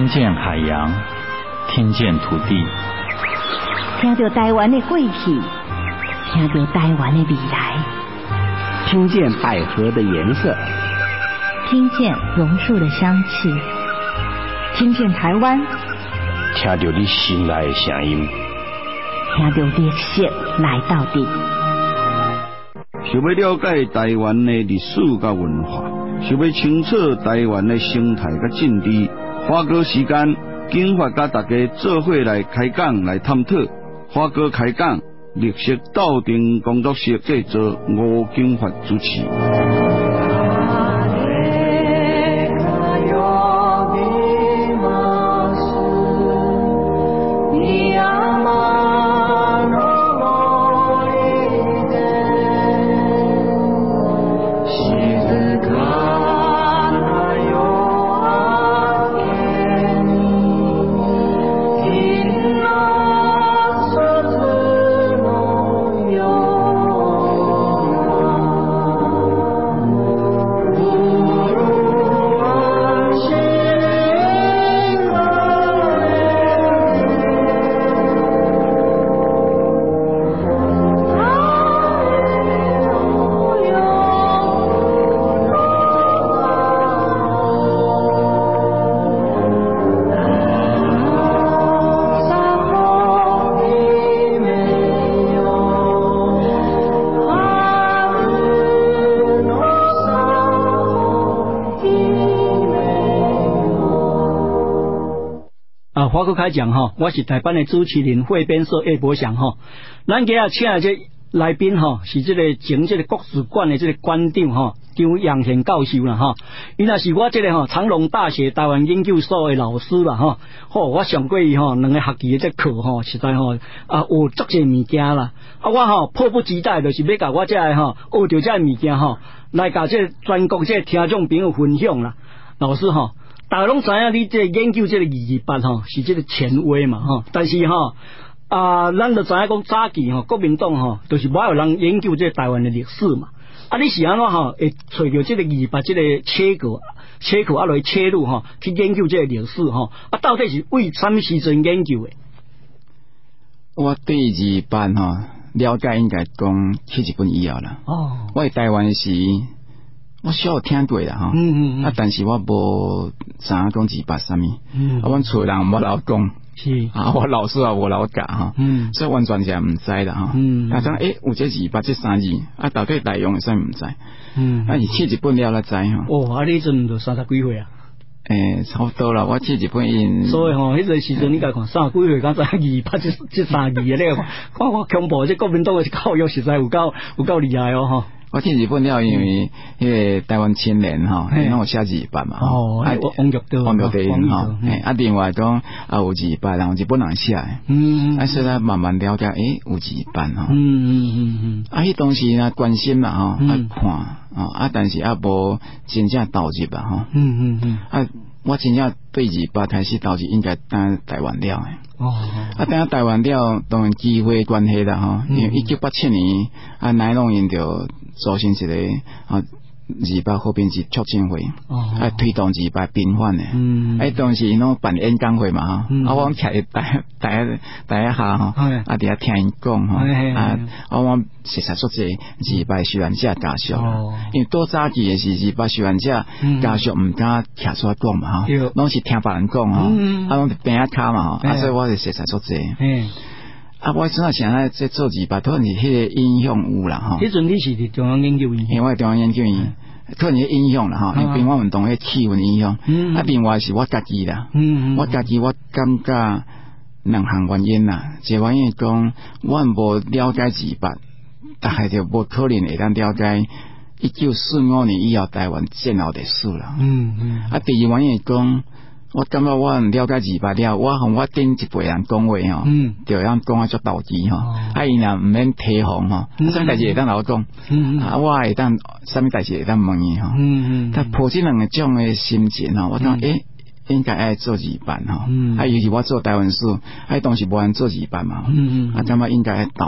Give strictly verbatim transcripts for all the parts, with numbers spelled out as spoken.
见海洋，听见土地， 听到台湾的过去，听到台湾的未来， 听见百合的颜色， 听见榕树的香气，听见台湾， 听到你心内的声音， 听到历史来到底。 想要了解台湾的历史甲文化，想要清楚台湾的生态甲政治，花哥时间，警法甲大家做伙来开讲来探讨。花哥开讲，历史斗阵工作室制作，吴警法主持。 花哥开讲哈，我是台班的主持人汇编社叶伯祥哈。咱今日请的这来宾哈，是这个前这个国史馆的这个馆长哈，张杨贤教授啦哈。伊那是我这个哈长隆大学台湾研究所的老师啦哈。吼，我上过伊哈两个学期的这课哈，实在哈啊有足侪物件啦。啊，我哈迫不及待就是要甲我这个哈学到这物件哈，来甲这全国这听众朋友分享啦。老师哈。大家拢知影，你这研究这个二二八吼是这个权威嘛吼，但是吼啊，咱就知影讲早期吼国民党吼就是无有人研究这台湾的历史嘛。啊，你是安怎吼会找到这个二二八这个切口切口啊来切入吼去研究这个历史吼？啊，到底是为什么时阵研究的？ 我对二二八吼了解应该讲去日本以后啦。哦，我在台湾时。我小有听过啦吼，嗯嗯嗯，啊，但是我无知影讲二八啥物，嗯，啊，阮厝人无老讲，是啊，我老师也无老教哈，嗯，所以完全是毋知啦哈，嗯，啊，讲诶，有这二八这三字，啊，到底内容是毋知，嗯，啊，而去日本了才知吼， 哦，啊，你阵就三十几岁啊？ 诶，差不多啦，我去日本因， 所以吼，迄个时阵你甲看三十几岁，敢知二八这这三字啊？你看我恐怖，这国民党的教育实在有够有够厉害哦吼。 我去日本了，因为迄个台湾青年吼，因有写二八嘛， 哦，啊，王玉德， 王玉德因吼，啊，另外讲啊有二八，然后日本人写的，嗯，啊，所以咱慢慢了解，诶，有二八吼，嗯嗯嗯嗯，啊，迄当时呢关心嘛吼，啊看，啊，但是啊无真正投入啊吼，嗯嗯嗯，啊，我真正对二八开始投入应该当台湾了诶。哦，啊，等下台湾了，当然机会关系啦吼，因为一九八七年啊，乃弄因着组成一个啊二八和平节促进会，哦，啊推动二八平反诶，嗯，啊当时因拢办演讲会嘛吼，嗯，啊我徛大大大一下吼，啊伫遐听因讲吼，啊啊我实实说者二八受害者家属，哦，因为多早期诶是二八受害者家属毋敢徛出来讲嘛吼，拢是听别人讲吼，啊拢伫边仔骹嘛吼，啊所以我是实实说者，嗯。啊，我真系想咧，即做二八，突然是迄个影响有啦吼。 迄阵你是伫中央研究院， 因为我中央研究院，突然影响啦吼，因为平反运动迄气氛影响。嗯。啊，另外是我家己啦，嗯嗯，我家己我感觉两项原因啦，一个原因讲我无了解二八，大概就无可能会当了解一九四五年以后台湾战后历史啦。嗯嗯。啊，第二原因讲。我感觉我了解二八了，我和我顶一辈人讲话吼，嗯，就样讲啊足投机吼，啊伊若毋免提防吼，啥物代志会当老讲，嗯啊我会当啥物代志会当问伊吼，嗯嗯，他抱这两个种诶心情吼，我讲诶应该爱做二八吼，啊尤其我做台湾史，啊当时无人做二八嘛，嗯嗯，啊感觉应该爱投入。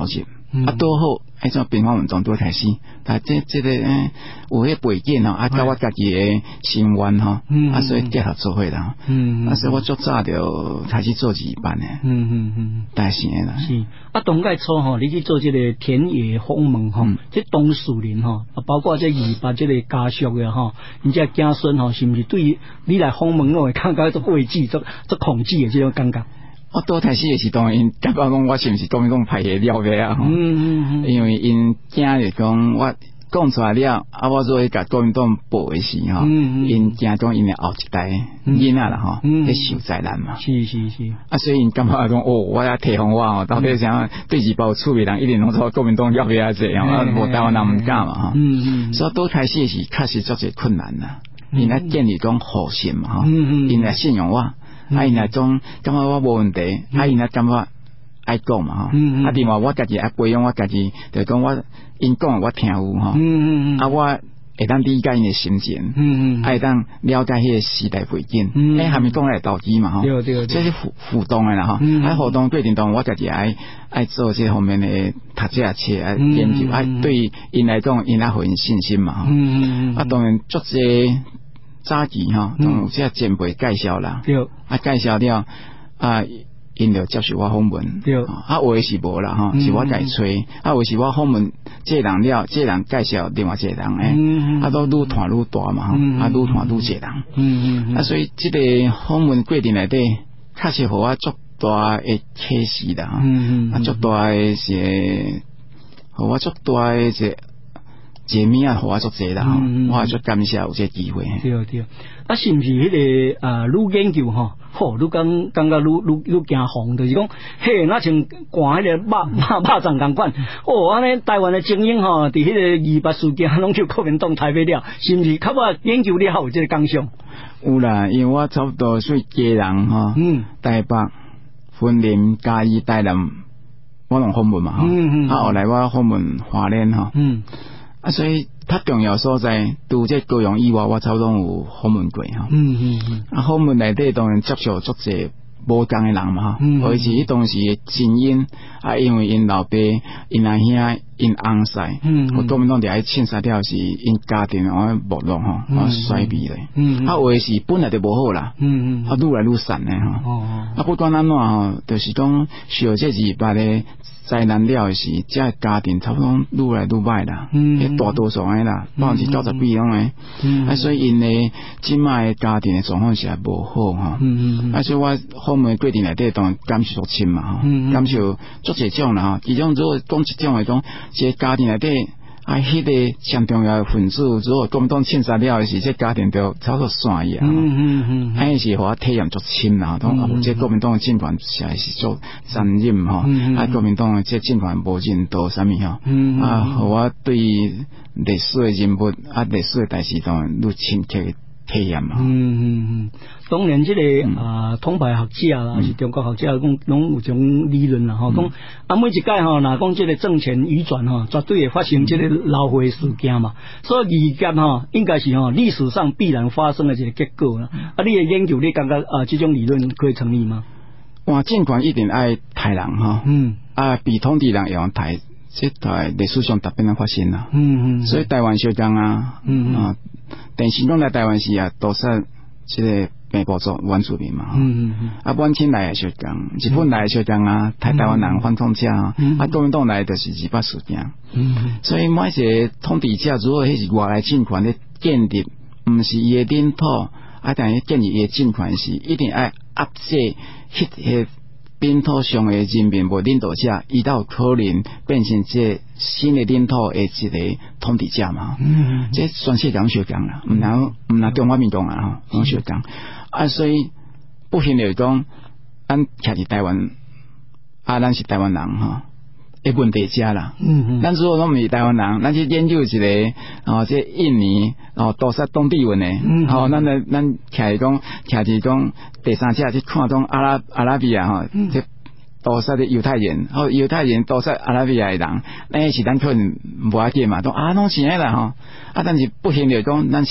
嗯、啊多好，迄种平衡运动都开始，但这这个诶有迄背景吼，啊甲我家己诶心愿吼，嗯、啊所以结合做伙啦，嗯，啊所以我足早就开始做义班诶，嗯嗯嗯，大成啦， 是啊，当个初吼，你去做这个田野访问吼，这冬树林吼，啊包括这义班这个家属诶吼，你这子孙吼，是毋是对你来访问我会感觉做畏惧、做做恐惧诶这种感觉？ 我多开始也是当然，感觉讲我是毋是国民党派系了的啊？嗯嗯嗯，因为因惊就讲我讲出来了，啊，我做甲国民党报的时吼，因惊讲因的后一代囡仔啦吼，在受灾难嘛。是是是。啊，所以因感觉讲哦，我要提防我哦，到底想对日报处理人一定拢做国民党要不要这样啊？无台湾人唔敢嘛哈。嗯嗯。所以多开始是确实做些困难啦，因来建立种互信嘛哈，因来信用我。啊，因来种感觉我无问题，啊，因来感觉爱讲嘛吼，啊，另外我家己爱培养我家己，就讲我因讲我听有吼，啊，我会当理解因的心情，嗯嗯，会当了解迄个时代背景，诶，还没讲来投资嘛吼，对对对，这是互互动的啦吼，啊，互动过程中我家己爱爱做这方面的读册册啊研究，啊，对因来讲，因来互因信心嘛吼，嗯嗯，啊，当然做这。早期吼，都有这前辈介绍啦，对，啊介绍了啊，因就接受我访问，对，啊有诶是无啦吼，是我家吹，啊有是我访问这人了，这人介绍另外一个人诶，啊都愈谈愈大嘛吼，啊愈谈愈济人，嗯嗯，啊所以这个访问过程内底，确实互我足大诶启示啦，嗯嗯，啊足大诶是，互我足大诶是。解密啊，我做这啦，嗯、我做感谢有这机会。对对，啊，是不是迄、那个啊，愈研究吼，吼，愈感感觉愈愈愈惊慌，就是讲，嘿，那像赶迄个肉肉肉粽共款，哦，安尼台湾的精英吼，伫迄个二八事件拢就国民党台北了，是不是？较我研究了后有这个感想。有啦，因为我差不多属家人吼，嗯，台北、云林、嘉义、台南，我拢访问嘛吼，嗯嗯，啊，后来我访问花莲吼，嗯。啊，所以较重要所在，除这高雄以外，我差不多有访问过哈。嗯嗯嗯。啊，访问内底当然接触足侪无共诶人嘛哈。嗯。而且迄当时诶精英啊，因为因老爸、因阿兄、因翁婿，嗯，我国民党伫爱庆杀掉是因家庭啊没落吼，啊衰微咧。嗯。啊，有诶是本来就无好啦。嗯嗯。啊，愈来愈散咧哈。哦哦。啊，不管安怎吼，就是讲受这二八咧。灾难了诶时，这家庭差不多愈来愈歹啦，嗯，大多数诶啦，百分之九十比拢诶，嗯，啊，所以因诶即卖诶家庭诶状况是也无好吼，嗯嗯，啊，所以我访问过程内底当然感受足深嘛，嗯，感受足侪种啦，其中如果讲一种诶讲，即家庭内底。啊，迄、那个上重要的分子，如果国民党庆杀了的是，这家庭就操作散去啊。嗯嗯嗯，迄是互我体验足深啦，讲、嗯嗯、这国民党的政权实在是足残忍吼，嗯嗯、啊，国民党的这政权无人道啥物吼，嗯嗯、啊，互我对历史的人物啊，历史的代志当然愈深刻的体验嘛。嗯嗯嗯，当然这个、嗯、啊，统派学者啦，嗯、是中国学者讲，拢有种理论啦，吼、嗯，讲啊每一届吼，若讲这个政权移转吼，绝对会发生这个老化事件嘛。所以预见吼，应该是吼历史上必然发生的一个结果啦。嗯、啊，你的研究你感觉啊，这种理论可以成立吗？哇，政权一定爱台人哈，嗯，啊，比通地人也用台，这台历史上特别能发生啦。嗯嗯，所以台湾小将啊，嗯啊。但是讲来台湾时啊，都是这个美国做原住民嘛，嗯嗯啊，晚清来的小将，日本来的小将啊，台台湾人反统者啊，啊，国民党来的是二八事件，嗯，所以每一个统治者如果迄是外来政权的建立，唔是伊的领土，啊，但是建立伊的政权是一定爱压制迄个领土上的人民无领导者，伊才有可能变成这新的领土的一个统治者嘛。嗯，这全世界拢相共啦，唔能唔能中华民国啊，拢相共。啊，所以不幸来讲，咱徛伫台湾，啊，咱是台湾人哈，诶问题遮啦。嗯嗯，咱如果拢唔是台湾人，咱去研究一个哦，这印尼哦，都是当地文的，嗯，好、哦，咱来咱徛伫讲，徛伫讲第三者去看种阿拉阿拉比亚哈，嗯、这都是的犹太人，好犹太人都是阿拉比亚的人，那是咱可能无要紧嘛，都啊拢是安啦吼，啊，但是不幸来讲，咱是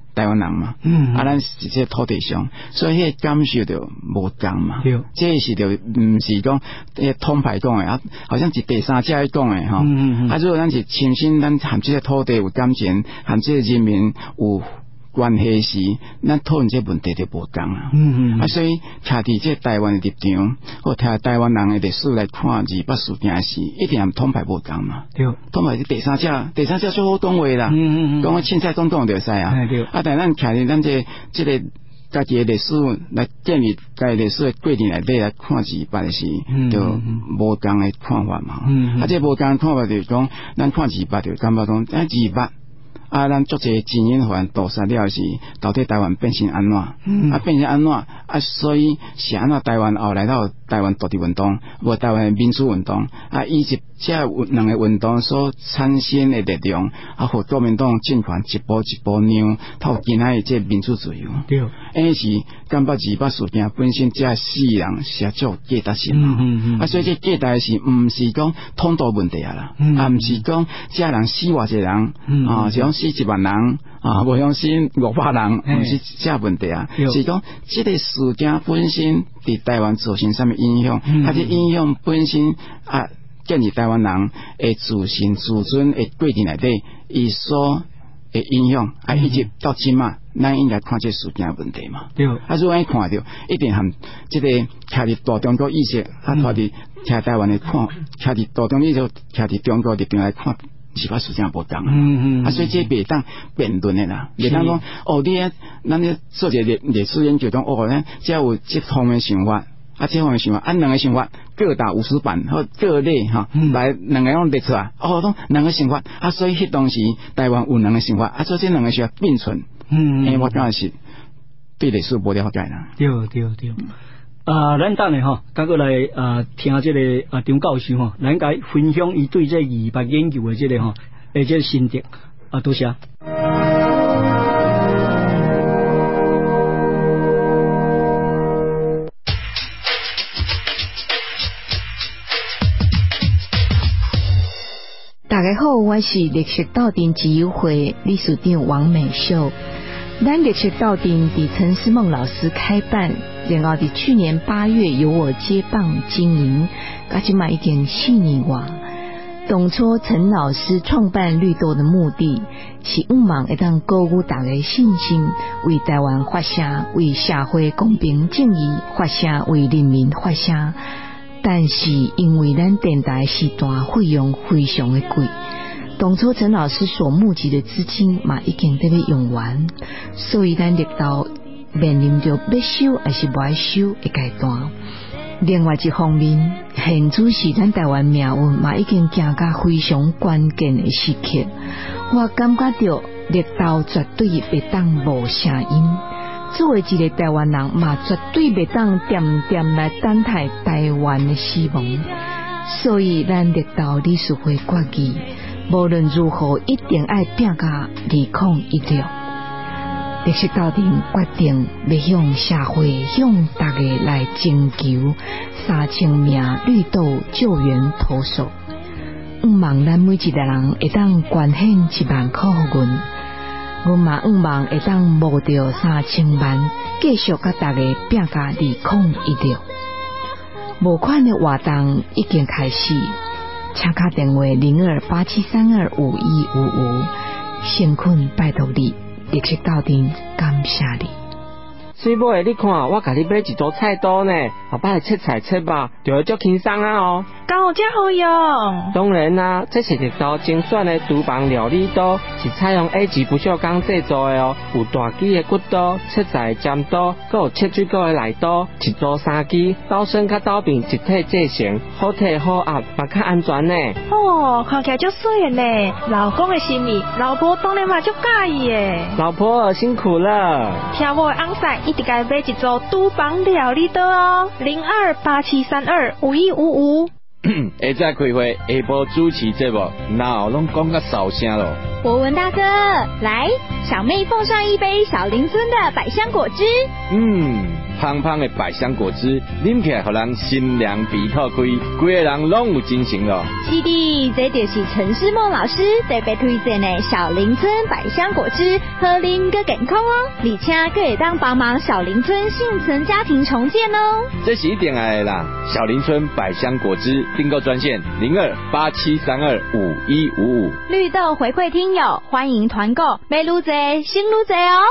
台湾人嘛，嗯，啊，咱是这土地上，所以迄感受就无同嘛。对，这是就唔是讲迄统派讲诶，啊，好像是第三者讲诶，吼。嗯嗯嗯。啊，如果咱是亲身，咱含这个土地有感情，含这个人民有关系时，咱讨论这问题就无同啊。嗯嗯。啊，所以徛伫这台湾的立场，或徛台湾人的历史来看二八事件时，一定含统派无同嘛。对，统派是第三者，第三者最好讲话啦。嗯嗯嗯。讲个凊彩总统就使啊。对。啊，但咱徛伫咱这这个家己的历史来建立家己历史的过程内底来看二八的时，就无同的看法嘛。嗯。啊，这无同的看法就是讲，咱看二八就感觉讲，啊二八。啊，咱足侪精英团屠杀了是，到底台湾变成安怎？嗯、啊，变成安怎？啊，所以是安怎？台湾后来到台湾独立运动，无台湾民主运动，啊，以及这两个运动所产生的力量，啊，和国民党政权一步一步让到今仔日这民主自由。对，因是感觉二八事件本身这世人是足价值性嘛。嗯嗯啊，所以这价值是毋是讲统独问题啊啦，嗯、啊，毋是讲这人死偌济人，嗯、啊，是讲死一万人啊，无像死五百人，毋是这问题啊，是讲这个事件本身伫台湾造成什么影响，嗯、啊，这影响本身啊。建立台湾人诶自信自尊诶过程内底，伊所诶影响，啊，一直到今嘛，咱应该看这事件问题嘛。对。啊，如果咱看到，一定含这个徛伫大中国意识，啊，徛伫徛台湾诶看，徛伫大中国意识，徛伫中国立场来看。是把事情无同啊，嗯嗯，啊，所以这袂当辩论的啦，袂当讲哦，你啊，咱咧做一个历历史研究中，哦，咱只有这方面想法。啊，这方面想法，按两个想法各打五十板，或各类哈，嗯、来两个用列出来，哦，讲两个想法，啊，所以迄当时台湾有两个想法，啊，所以这两个想法并存，嗯，因为我讲是对历史无了解啦。对对对，啊，咱等下吼，赶过来啊，听这个啊张教授吼，咱该分享伊对这二八研究的这个吼，诶，这个心得啊，多谢。 大家好，我是历史斗阵自由会理事长王美秀。咱历史斗阵伫陈思梦老师开办，然后伫去年八月由我接棒经营，而且嘛已经四年外。当初陈老师创办绿豆的目的是希望会当鼓舞大家信心，为台湾发声，为社会公平正义发声，为人民发声。但是因为咱电台时段费用非常的贵，当初陈老师所募集的资金嘛已经得要用完，所以咱力道面临着要收还是不爱收的阶段。另外一方面，现主是咱台湾命运嘛已经行到非常关键的时刻，我感觉到力道绝对袂当无声音。作为一个台湾人嘛，绝对袂当点点来等待台湾的死亡。所以咱力道理事会决议，无论如何一定要拼甲二零一六。历史斗阵决定要向社会、向大家来征求三千名绿豆救援投手，希望咱每一个人会当捐献一万块互阮。阮嘛希望会当募到三千万，继续甲大家拼甲二零一六。募款的活动已经开始，请卡电话零二八七三二五一五五，诚恳拜托你，历史斗阵感谢你。 水尾，你看，我甲你买一组菜刀呢，后摆来切菜切吧，就会足轻松啊哦。 敢有这好用？ 当然啦、啊，这是一刀精选的厨房料理刀，是采用 A 级不锈钢制作的哦，有大支的骨刀、切菜尖刀，还有切水果的内刀，一组三支，刀身甲刀柄一体制成，好摕好压，嘛较安全呢。 哦，看起来足水的呢，老公的心意，老婆当然嘛足介意的。 老婆辛苦了。 听我的翁婿，一直该买一组厨房料理刀哦，零二八七三二五一五五。 下早开会，下晡主持节目，哪有拢讲甲扫声咯？ 博文大哥，来，小妹奉上一杯小林村的百香果汁。 嗯， 香香的百香果汁，啉起来互人心凉鼻透开，规个人拢有精神咯。 是的，这就是陈诗梦老师特别推荐的小林村百香果汁，喝啉个健康哦，而且可以当帮忙小林村幸存家庭重建哦。 这是一定爱的啦！小林村百香果汁订购专线零二八七三二五一五五。 绿豆回馈听友，欢迎团购，买愈多心愈多哦。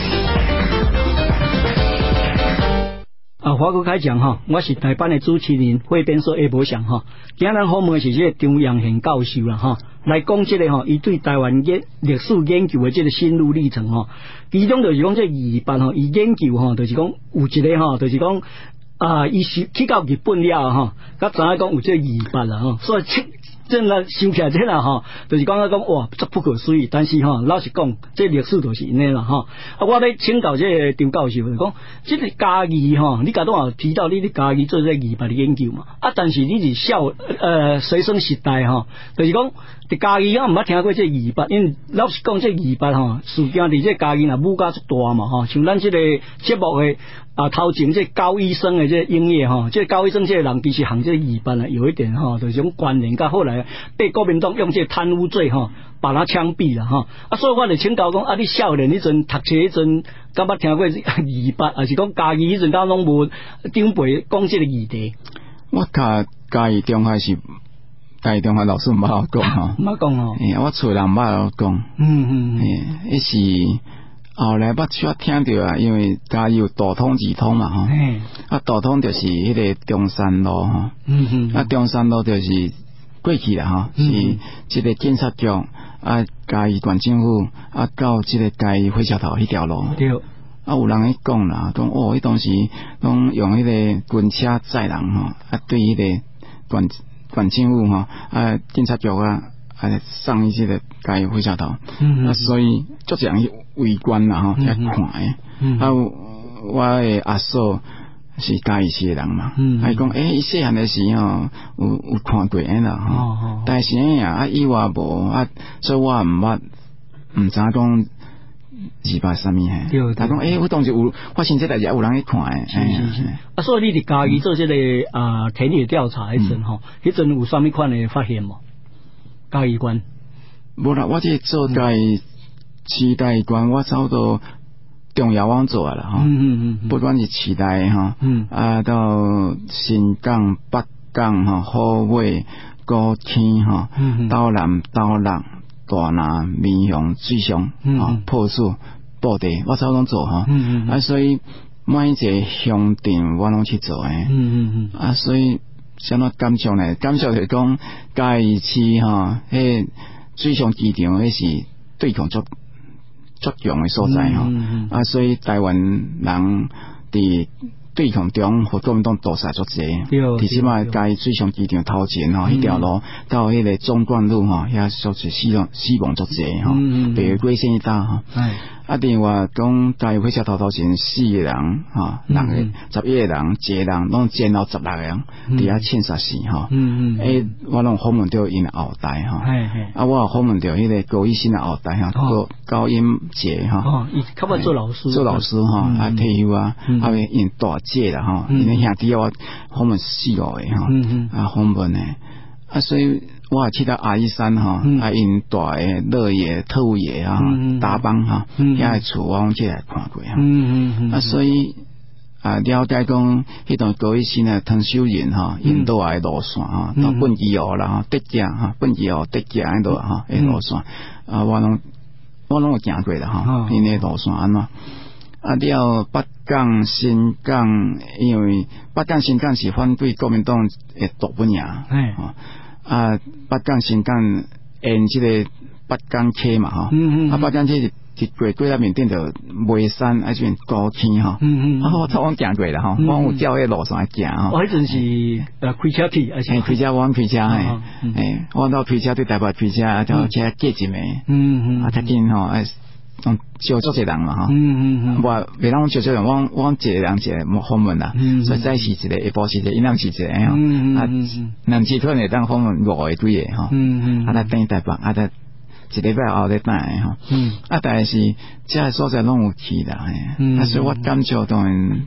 啊，华哥开讲哈，我是台班的主持人汇编所叶伯祥哈。今日访问是这个张扬贤教授啦哈，来讲这个哈，伊对台湾研历史研究的这个心路历程哈。其中就是讲这二八哈，伊研究哈，就是讲有一个哈，就是讲啊，伊是去到日本了哈，甲知影讲有这二八啦哈，所以真啦想起来这啦哈，就是讲啊讲哇，这不可思议。但是哈，老实讲，这历史就是安尼啦哈。啊，我咧请教这个张教授，讲这个家己哈，你刚才有提到你咧家己做这二八的研究嘛？啊，但是你是小呃学生时代哈，就是讲伫家己我毋捌听过这二八，因为老实讲这二八哈，事件伫这家己若武甲足大嘛哈，像咱这个节目的。啊，头前这高医生的这音乐哈，这高医生这个人其实行这二班啊，有一点哈，就是种关联。到后来被国民党用这贪污罪哈，把他枪毙了哈。啊，所以我就请教讲，啊，你少年迄阵读册迄阵，敢捌听过二八，还是讲家己迄阵敢拢无长辈讲这个议题？ 我家家己中学是家己中学老师毋捌我讲吼， 毋捌讲哦。 诶，我厝人毋捌我讲。嗯嗯。诶，迄是。后来捌少听到啊，因为家有大通二通嘛吼，啊大通就是迄个中山路吼，嗯嗯，啊中山路就是过去啦吼，是即个警察局啊，嘉义县政府啊，到即个嘉义火车头迄条路，对，啊有人去讲啦，讲哦，迄当时拢用迄个军车载人吼，啊对迄个县县政府吼，啊警察局啊。啊，上一些的嘉义火车头，嗯啊，所以足侪人去围观啦吼，来看诶。嗯、啊，我诶阿嫂是嘉义市诶人嘛，嗯，啊，伊讲诶，伊细汉诶时吼有有看过诶啦吼，哦哦、但是诶啊，以外无啊，所以我毋捌毋知影讲二八啥物嘿。但讲诶，我当时有发现这代志有人去看诶。是是是。啊， 所以你伫嘉义做这个啊田野调查迄阵吼，迄阵有啥物款诶发现无？嘉义县， 无啦，我这做嘉义市代县，我差不多中亚湾做啊啦吼，嗯嗯嗯，不管是市代哈，嗯啊到新港、北港哈、好尾、高天哈，嗯岛南、岛南、大南、民雄、水上，啊破树、布地，我差不多做哈，嗯嗯，啊所以每一个乡镇我拢去做诶，嗯嗯嗯，啊所以。相当感谢呢，感谢就是讲嘉义市哈，迄水上机场迄是对抗足足强诶所在吼，嗯嗯、啊，所以台湾人伫对抗中，和国民党夺杀足侪，最起码嘉义水上机场头前吼，迄条路到迄个中冠路吼，遐说是死亡死亡足侪吼，北归线一搭吼。啊，另外讲嘉义火车头头前四个人哈，六个、十一个人，一个人拢前后十六个人，伫遐欠杀死吼。嗯嗯。诶，我拢访问到因后代哈。系系。啊，我访问到迄个高医生的后代哈，高高英杰哈。哦， 伊较捌做老师。 做老师哈，啊退休啊，啊因大姐啦哈，因兄弟我访问四五个哈，啊访问诶，啊所以。我也去到阿里山哈，嗯、啊因大诶乐野、特务野啊、大帮哈，遐厝我拢去来看过哈。嗯嗯嗯、啊，所以啊了解讲，迄段高一新诶藤修人哈，因都爱路线哈，到本基河啦哈，德甲哈，本基河德甲迄度哈，诶路线啊，我拢我拢有行过啦哈，因诶路线安怎？啊了北港、新港，因为北港、新港是反对国民党诶大本营，啊。啊，北港新港沿即个北港溪嘛吼，嗯嗯，啊北港溪是是过过来面顶着眉山啊，即边高天吼，嗯嗯，啊我我行过啦吼，我有照迄路上行吼。 我迄阵是呃开车去，还是开车我开车嘿，诶，我到开车对台北开车啊，就车过一暝，嗯嗯，啊较紧吼，哎。嗯，少足一人嘛哈，嗯嗯嗯，我袂当少少人，我我一个人一个访问啦，所以早时一个，下晡时一个，阴暗时一个，嗯嗯啊，两次可能会当访问五个几个哈，嗯嗯，啊，咱等台北，啊，咱一礼拜后再等来哈，嗯，啊，但是这所在拢有去啦，嗯，啊，所以我感受当然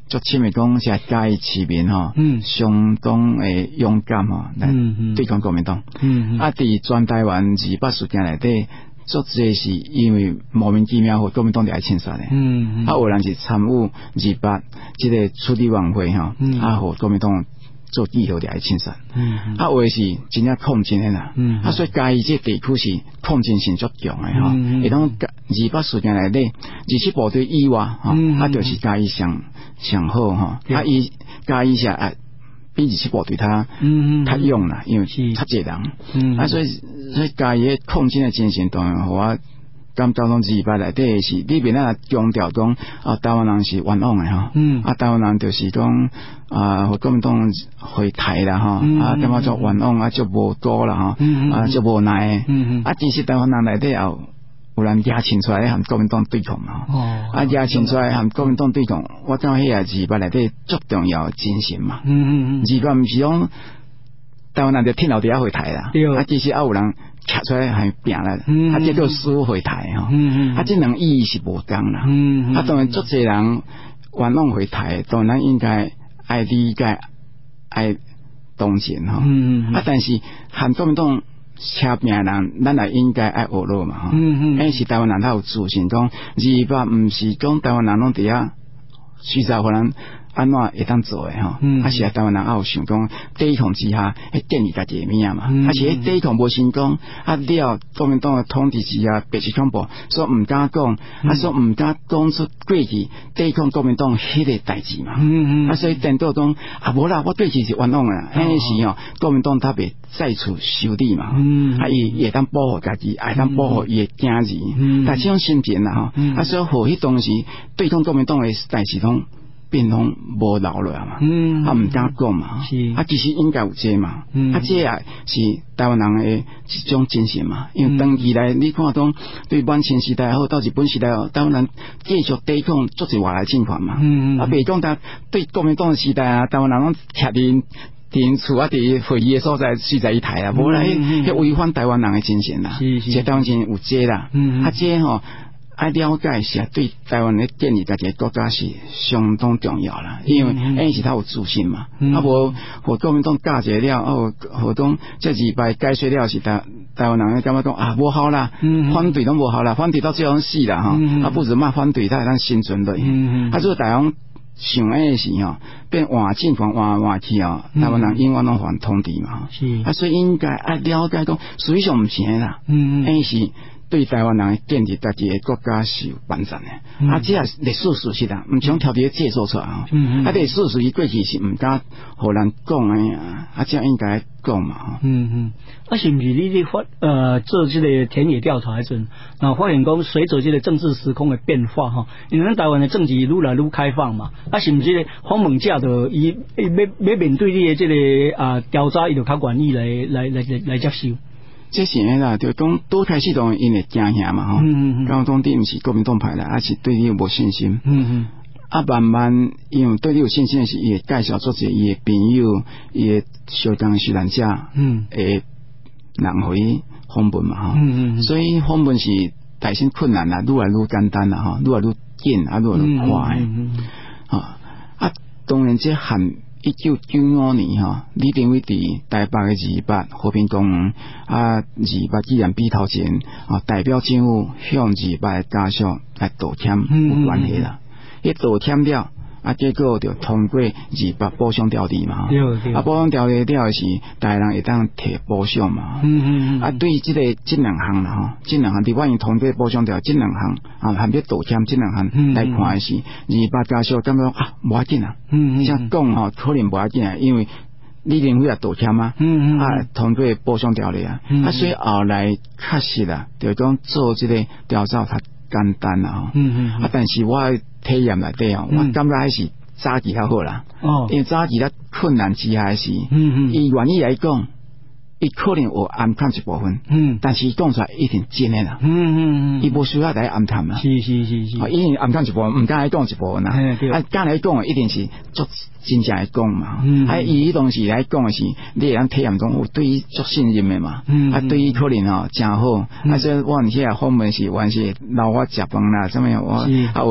足深的讲是嘉义市民吼，嗯，相当诶勇敢吼，来对抗国民党，嗯，啊，伫全台湾二八事件内底，足侪是因为莫名其妙和国民党伫爱清杀的，嗯，啊，有人是参与二八即个处理晚会吼，啊，和国民党做记号伫爱清杀，嗯，啊，有诶是真正抗争诶啦，嗯，啊，所以嘉义即地区是抗争性足强诶吼，会当二八事件内底，二七部队以外吼，啊，就是嘉义上上好吼，啊，伊嘉义下啊。比二七部队他，嗯，他用啦，因为他济人，嗯，啊，所以所以嘉义抗争的精神，当然我感交通二八内底是里边啊强调讲啊，台湾人是冤枉的吼，嗯，啊，台湾人就是讲啊，国民党回台啦吼，啊，感觉做冤枉啊，就无多啦吼，嗯，啊，就无奈，嗯，啊，其实台湾人内底有。有人野青出来和国民党对抗嘛？哦，啊野青出来和国民党对抗，我感觉迄个二八内底最重要精神嘛。嗯嗯嗯，二八毋是讲台湾人就天老底下回台啦，啊其实啊有人徛出来还拼啦，嗯，啊结果输回台吼，嗯嗯，啊这两意义是无同啦，嗯嗯，啊当然足侪人冤枉回台，当然应该爱理解爱同情吼，嗯嗯，啊但是和国民党。车拼人，咱也应该爱学咯嘛，嗯嗯，因是台湾人他有自信，讲二八毋是讲台湾人拢伫遐，实在可能安怎会当做诶吼，嗯，啊是啊台湾人也有想讲抵抗之下，迄建立家己诶物啊嘛，嗯，啊是迄抵抗无成功，啊了国民党诶统治之下，白色恐怖，所以毋敢讲，嗯，啊所以毋敢讲出过去抵抗国民党迄个代志嘛，嗯嗯，啊所以等到讲啊无啦，我对其是冤枉啦，迄，哦，时吼国民党他袂再次修理嘛，嗯，啊伊会当保护家己，会当保护伊诶囝儿，嗯，但这种心情啦吼，嗯，啊所以互迄当时对抗国民党诶代志拢。变拢无留落嘛，嗯，啊毋敢讲嘛，是，啊其实应该有这嘛，嗯，啊这也是台湾人诶一种精神嘛，因为长期来你看讲对满清时代好到日本时代后，台湾人继续抵抗足侪外来侵犯嘛，嗯嗯，啊袂讲他对国民党时代啊，台湾人拢徛伫伫厝啊伫会议诶所在睡在一台啊，无啦迄迄违反台湾人诶精神啦，是是，台湾精神有这啦，嗯，啊这吼。爱了解是对台湾的建立家己国家是相当重要啦，因为因是他有自信嘛，嗯，啊无和国民党架结了，啊和党这二摆解说了是台台湾人感觉讲啊无好啦，嗯，反对都无好啦，反对到最后死啦哈，嗯，啊不止骂反对，他还生存的，嗯，啊这个台湾想诶是吼，变换政权换换去哦，台湾人永远拢还统治嘛，是，啊所以应该爱了解讲，实际上毋是啦，嗯嗯，是。对台湾人建立家己的国家是有帮助的，嗯，啊，这也历史事实啦，毋像条条介绍出来啊，嗯，啊，历史事实伊过去是毋敢互人讲诶啊，啊，这样应该讲嘛，嗯嗯， 啊，是毋是你咧发呃做这个田野调查迄阵，然后发现讲随着这个政治时空的变化哈，因为咱台湾的政治愈来愈开放嘛，啊，是毋是访问者就伊要要面对你的这个啊调查，伊就较愿意来来来来来接受。 这是诶啦，就讲多开始当因会惊吓嘛吼，嗯嗯，讲讲你毋是国民党派啦，还是对你无信心，嗯嗯，啊慢慢因为对你有信心是伊会介绍做者伊诶朋友，伊诶相当受难者，嗯，诶人互伊访问嘛吼，嗯嗯，所以访问是大身困难啦，愈来愈简单啦吼，愈来愈紧啊，愈来愈快，嗯嗯，啊啊，当然这含。一九九五年吼，李登辉伫台北嘅二八和平公园啊，二八纪念碑头前啊，代表政府向二八嘅家属来道歉有关系啦。一、嗯、道歉了，啊，结果就通过二八补偿条例嘛。啊，补偿条例了是大人会当摕补偿嘛。嗯嗯嗯。啊，对即、這个即两项啦吼，即两项伫我因通过补偿条即两项啊，含要道歉即两项、嗯、来看嘅是二八家属感觉啊，无要紧啊。嗯嗯。即讲吼，可能无要紧啊，因为李登辉也道歉啊。嗯嗯。啊，通过补偿条例啊，嗯嗯啊，所以后来确实啦，就讲做即个调查较简单啦吼。嗯嗯。啊，但是我体验内底哦，我感觉还是早期较好啦。哦。因为早期咧困難之下是，嗯嗯，伊願意來講，伊可能有暗藏一部分，嗯，但是講出來一定真嘅啦，嗯嗯嗯，伊無需要來暗藏啦，是是是是，伊暗藏一部分，唔敢來講一部分啦，啊，敢來講一定是足真正嚟講嘛，嗯，啊，伊迄當時來講嘅是，你會當體驗講有對伊足信任嘅嘛，嗯，啊，對伊可能吼真好，啊，所以我迄個訪問是完是留我食飯啦，怎麼樣我，啊，我足。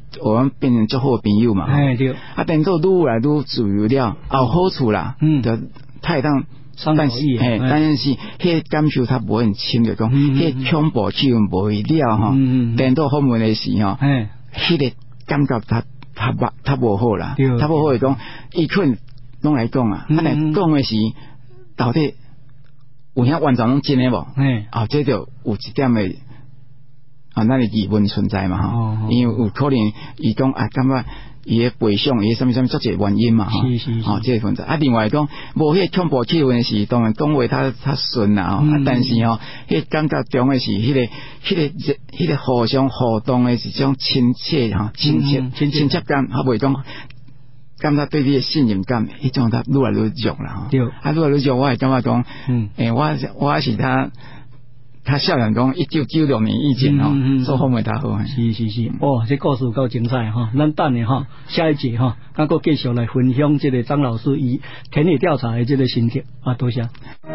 我们变成做好朋友嘛， 哎对， 啊，等做愈来愈自由了，有好处啦，嗯，就他会当。但是，哎，但是，迄感受他无很深，就讲，迄恐怖气氛无会了哈。等到后面的时候，哎，迄个感觉他他无他无好啦，他无好是讲，伊困拢来讲啊，啊，来讲的是到底有遐完全拢真的无？哎，啊，这就有一点的啊，那个疑问存在嘛哈，因为有可能伊讲啊，感觉。伊个背上，伊什么什么这些原因嘛，哈，哦，这个存在。啊，另外讲，无迄恐怖气氛是当然讲话他他顺啦，嗯、啊，但是吼、哦，迄感觉中的是迄、那个、迄、那个、迄、那个互相互动的是种亲切哈，亲切、嗯、亲切感，啊，袂种感觉对你的信任感，迄种他愈来愈弱啦，哈。对，啊，愈来愈弱，我会感觉讲，嗯，诶、欸，我我是他。他校长讲一九九六年以前哦，嗯嗯、做后面他好。 是是是，哦，这故事够精彩哈！咱等下哈，下一节哈，咱个继续来分享这个张老师以田野调查的这个心得啊，多谢。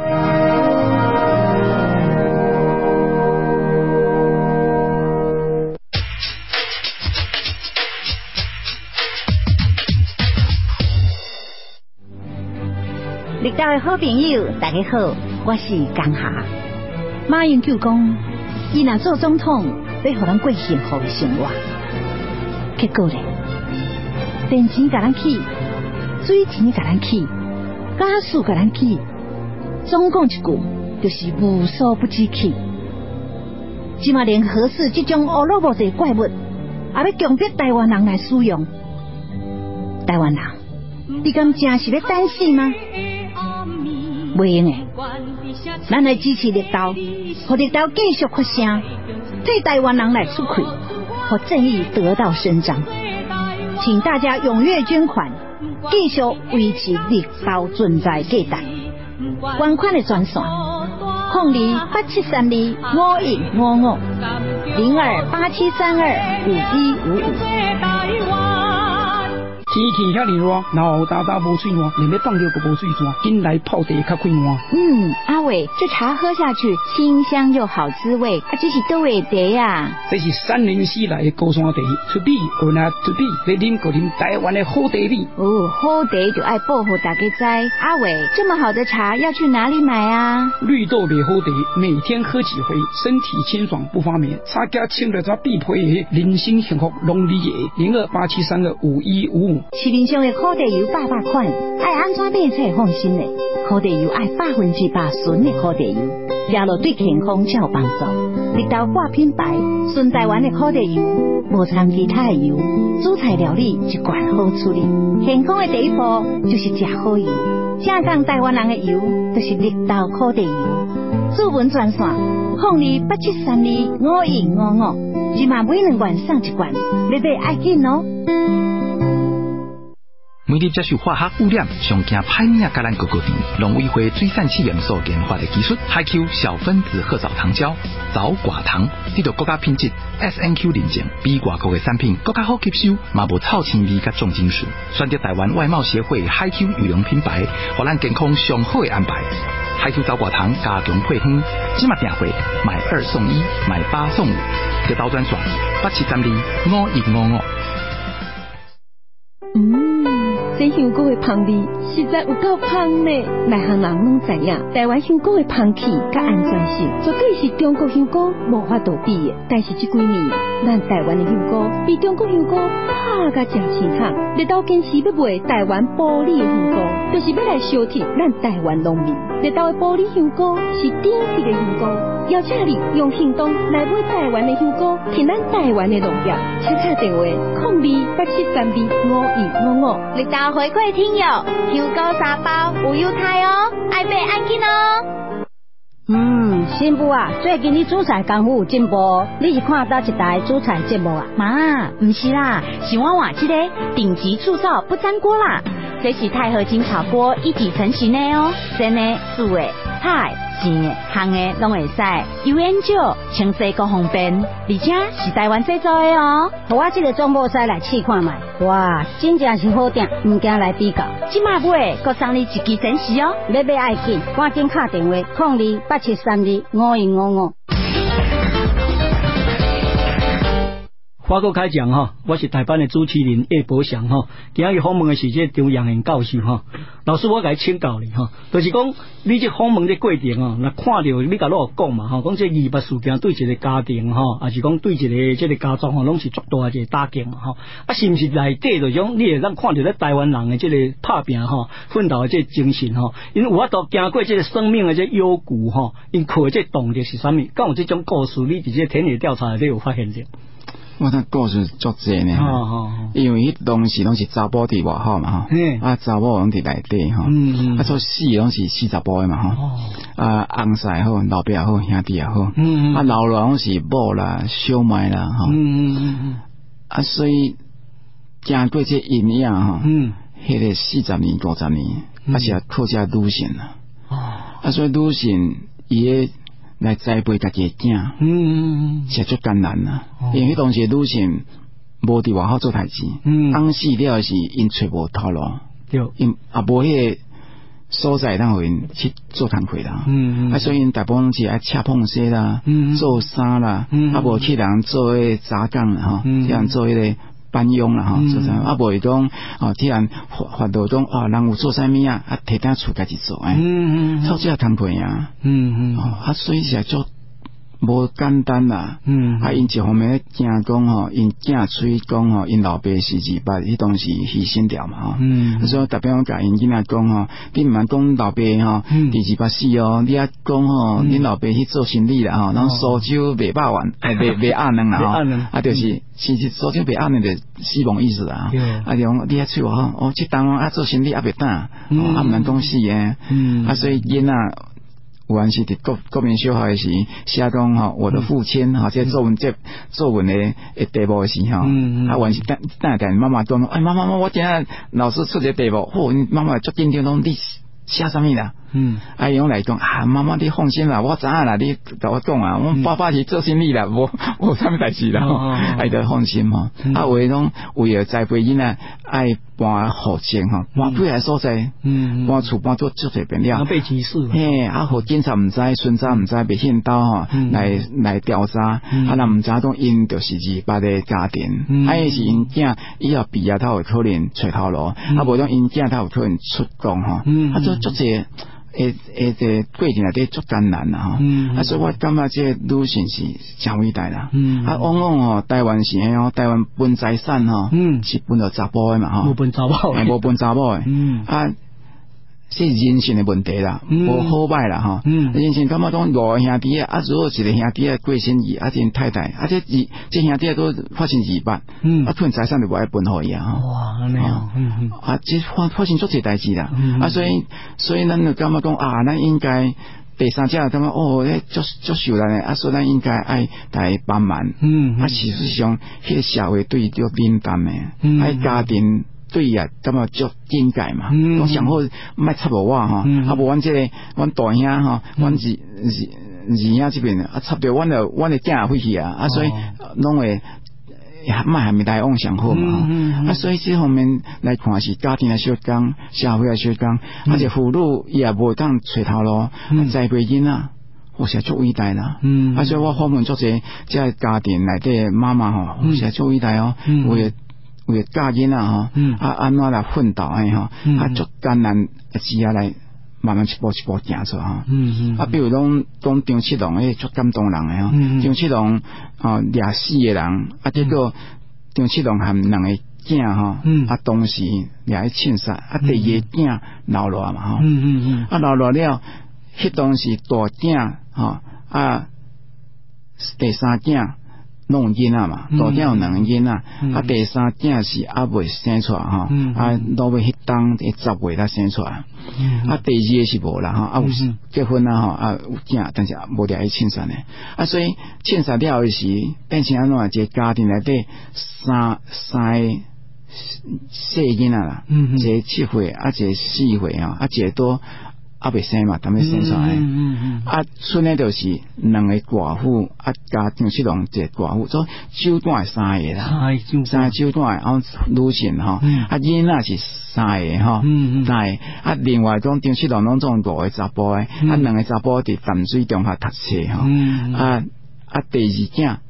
历代的好朋友，大家好，我是江夏。马英九讲，伊若做总统，要互咱过幸福的生活。结果咧，电钱甲咱起，水钱甲咱起，家事甲咱起，总讲一句，就是无所不至起。即嘛连核四这种乌落无的怪物，也要强迫台湾人来使用。台湾人，你敢真是要等死吗？袂用诶。咱来支持绿岛，互绿岛继续发声，替台湾人来出气，互正义得到伸张。请大家踊跃捐款，继续维持绿岛存在价值。捐款的专线：零二八七三二五一五五零二八七三二五一五五。 天气遐尼热，然后大大无水暖，连要放尿都无水泉，紧来泡茶较快暖。 嗯，阿伟，这茶喝下去清香又好滋味，啊，这是倒位茶呀？ 这是三零四来的高山茶，出米换啊出米，来啉个啉台湾的好茶米。 哦，好茶就爱保护大家知。阿伟，这么好的茶要去哪里买啊？ 绿豆美好茶，每天喝几回，身体清爽不发霉，差加清了才必配的，人生幸福拢你的。零二八七三二五一五五。 市面上的好茶油百百款，爱安怎买才会放心呢？好茶油爱百分之百纯的好茶油，吃落对健康才有帮助。绿豆挂品牌，纯台湾的好茶油，无掺其他的油，煮菜料理一贯好处理。健康的第一步就是吃好油，正港台湾人的油就是绿豆好茶油。注文专线：零二八七三二五一五五，即嘛买两罐送一罐，你得爱紧哦。 每日接受化学污染，上惊歹命甲咱高高甜。农委会水产试验所研发的技术，海 Q 小分子褐藻糖胶，藻寡糖，得到国家品质 S N Q 认证，比外国的产品更加好吸收，嘛无臭青味甲重金属。选择台湾外贸协会海 Q 羽绒品牌，互咱健康上好的安排。海 Q 藻寡糖加强配方，即马订货买二送一，买八送五，得到专线八七三二五一五五。 嗯。这香菇的香味实在有够香呢！内行人拢知影，台湾香菇的香气甲安全性绝对是中国香菇无法度比的。但是这几年，咱台湾的香菇比中国香菇拍甲真清爽。绿豆坚持要卖台湾玻璃的香菇，就是要来烧铁咱台湾农民。绿豆的玻璃香菇是顶级的香菇，邀请你用行动来买台湾的香菇，替咱台湾的农业。请打电话：零二八七三二五一五五。 绿豆回馈听友，香菇三包有优待哦，爱买爱紧哦。 嗯，新妇啊，最近你煮菜功夫有进步，你是看到一台煮菜节目啊？ 妈，不是啦，是我换这个顶级铸造不粘锅啦。这是太和金炒锅一体成型的哦，真的、素的、菜、咸的、烘的拢会使，油烟少，清洗够方便，而且是台湾制作的哦。 和我这个总部师来试看卖，哇，真正是好店，唔惊来比较。 即马买，搁送你一支神石哦。 要买爱紧，赶紧打电话：零二八七三二五一五五。 花哥开讲哈，我是台班的主持人叶伯祥哈。今日访问的是这张杨贤教授哈。老师，我甲你请教你哈，就是讲你这访问的过程哦，那看到你甲老讲嘛哈，讲这二八事件对一个家庭哈，还是讲对一个这个家族哈，拢是足大一个打击嘛哈。啊，是毋是内底就种你会当看到咧台湾人的这个拍拼哈、奋斗的这个精神哈？因为有法度经过这个生命的这幽谷哈，因靠这动力是啥物？敢有这种故事？你伫这田野调查内底有发现着？ 我那故事足济呢， 哦哦、 因为迄当时拢是查甫伫外口嘛，啊查某拢伫内底吼，嗯、啊做死拢是死查甫的嘛吼，哦、啊翁婿好，老爸也好，兄弟也好，嗯、啊老了拢是某啦、小妹啦吼，嗯嗯、啊所以經過這陰影吼，嗯，迄個四十年、五十年，啊是啊靠這女性啦，哦，啊所以女性伊個來栽培家己個囝，嗯，是足艱難啦，因為迄當時女性無佇外口做代志，嗯，翁死了是因找無頭路，對，因也無迄個所在通互因去做工課啦，嗯嗯，啊所以因大部分是愛車碰車啦，嗯，做衫啦，嗯，啊無去人做迄個雜工啦，吼，去人做迄個搬傭啦，吼，做啥，啊無係講哦，突然發發到種哦，人有做啥物啊，啊摕單厝家己做，誒，嗯嗯，做這工課啊，嗯嗯，啊所以是做無簡單啦，嗯，啊因一方面驚講吼，因囝喙講吼，因老爸是二八，迄當時犧牲掉嘛，吼，嗯，所以特別我甲因囡仔講吼，你毋通講老爸吼，第二八死哦，你啊講吼，恁老爸去做生理啦，吼，然後蘇州賣肉丸，誒賣賣鴨卵啦，吼，啊就是其實蘇州賣鴨卵就死亡意思啦，啊就講你啊喙話吼，哦，即當啊做生理啊袂當，啊毋通講死誒，嗯，啊所以囡仔。有陣時佇國國民小學時寫講吼，我的父親吼，即作文即作文誒誒題目時吼，啊，有陣時等等等媽媽講，哎媽媽媽，我今日老師出個題目，嚯，你媽媽足緊張，講你寫啥物啦？嗯，啊，用來講啊，媽媽你放心啦，我知影啦，你甲我講啊，我爸爸是做生理啦，無無啥物代志啦，愛得放心吼。啊，有迄種為了栽培囡仔，愛搬戶籍吼，搬幾個所在，嗯，搬厝搬做足濟變了， 被歧視， 嘿，啊，互警察毋知，巡查毋知，袂現到吼，來來調查，啊，若毋知講因就是二八個家庭，啊，是因囝以後畢業他有可能找頭路，啊，無種因囝他有可能出工吼，啊，做足濟。誒誒，這過程內底足艱難啦，吼、嗯，啊，所以我感覺這女性是真偉大啦，嗯，啊，往往吼台灣是誒吼，台灣分財產吼，嗯，是分到查甫誒嘛，吼， 無分查某， 誒，無分查某誒，嗯，啊，這是人性誒問題啦，無、嗯、好歹啦，吼，嗯，人性感覺講五個兄弟啊，啊，如果一個兄弟啊過身去，啊，因太太，啊，這二這兄弟都發生二八，嗯，啊，突然財產就無愛分互伊啊， 哇，安尼啊，嗯嗯， 啊，這發發生足濟代誌啦，嗯、啊，所以所以咱就感覺講啊，咱應該第三者感覺哦，咧足足受咱誒，啊，所以咱應該愛來幫忙，嗯，啊，事實上，迄個社會對著冷淡誒，嗯，啊，家庭。對呀，咁啊足境界嘛，我上好莫插無我吼，啊無阮即個阮大兄吼，阮二二二兄即邊啊插着阮個阮個囝回去啊，啊所以攏會莫係咪來往上好嘛，啊所以這方面來看是家庭嘅小工，社會嘅小工，啊隻婦女伊也無當找頭路，栽培囡仔，我是足偉大啦，啊所以我訪問足濟即係家庭內底媽媽吼，我是足偉大哦，為為教囡啊吼，啊安怎來奮鬥誒吼，啊足艱難之下來慢慢一步一步行出吼，啊比如講講張七龍誒足感動人誒吼，張七龍哦掠死個人，啊結果張七龍含兩個囝吼，啊當時掠去槍殺，啊第二個囝流落嘛吼，啊流落了，迄當時大囝吼，啊第三囝。弄囡仔嘛，大囝有兩個囡仔，啊第三囝是還未生出來吼，啊落尾迄當喺十月才生出來，啊第二個是無啦吼，啊有結婚啦吼，啊有囝，但是無掠去槍殺呢，啊所以槍殺了時變成安怎一個家庭內底三三個細囡仔啦，一個七歲，啊一個四歲吼，啊一個都。啊未生嘛，等要生出來，嗯嗯嗯、啊剩誒就是兩個寡婦，啊加張七龍一個寡婦，所以手段三個啦，三個手段，然後女性吼，嗯、啊囡仔是三個吼，嗯嗯、三個，啊另外講張七龍攏總五個查甫誒，嗯、啊兩個查甫佇淡水中學讀冊吼，嗯、啊啊第二囝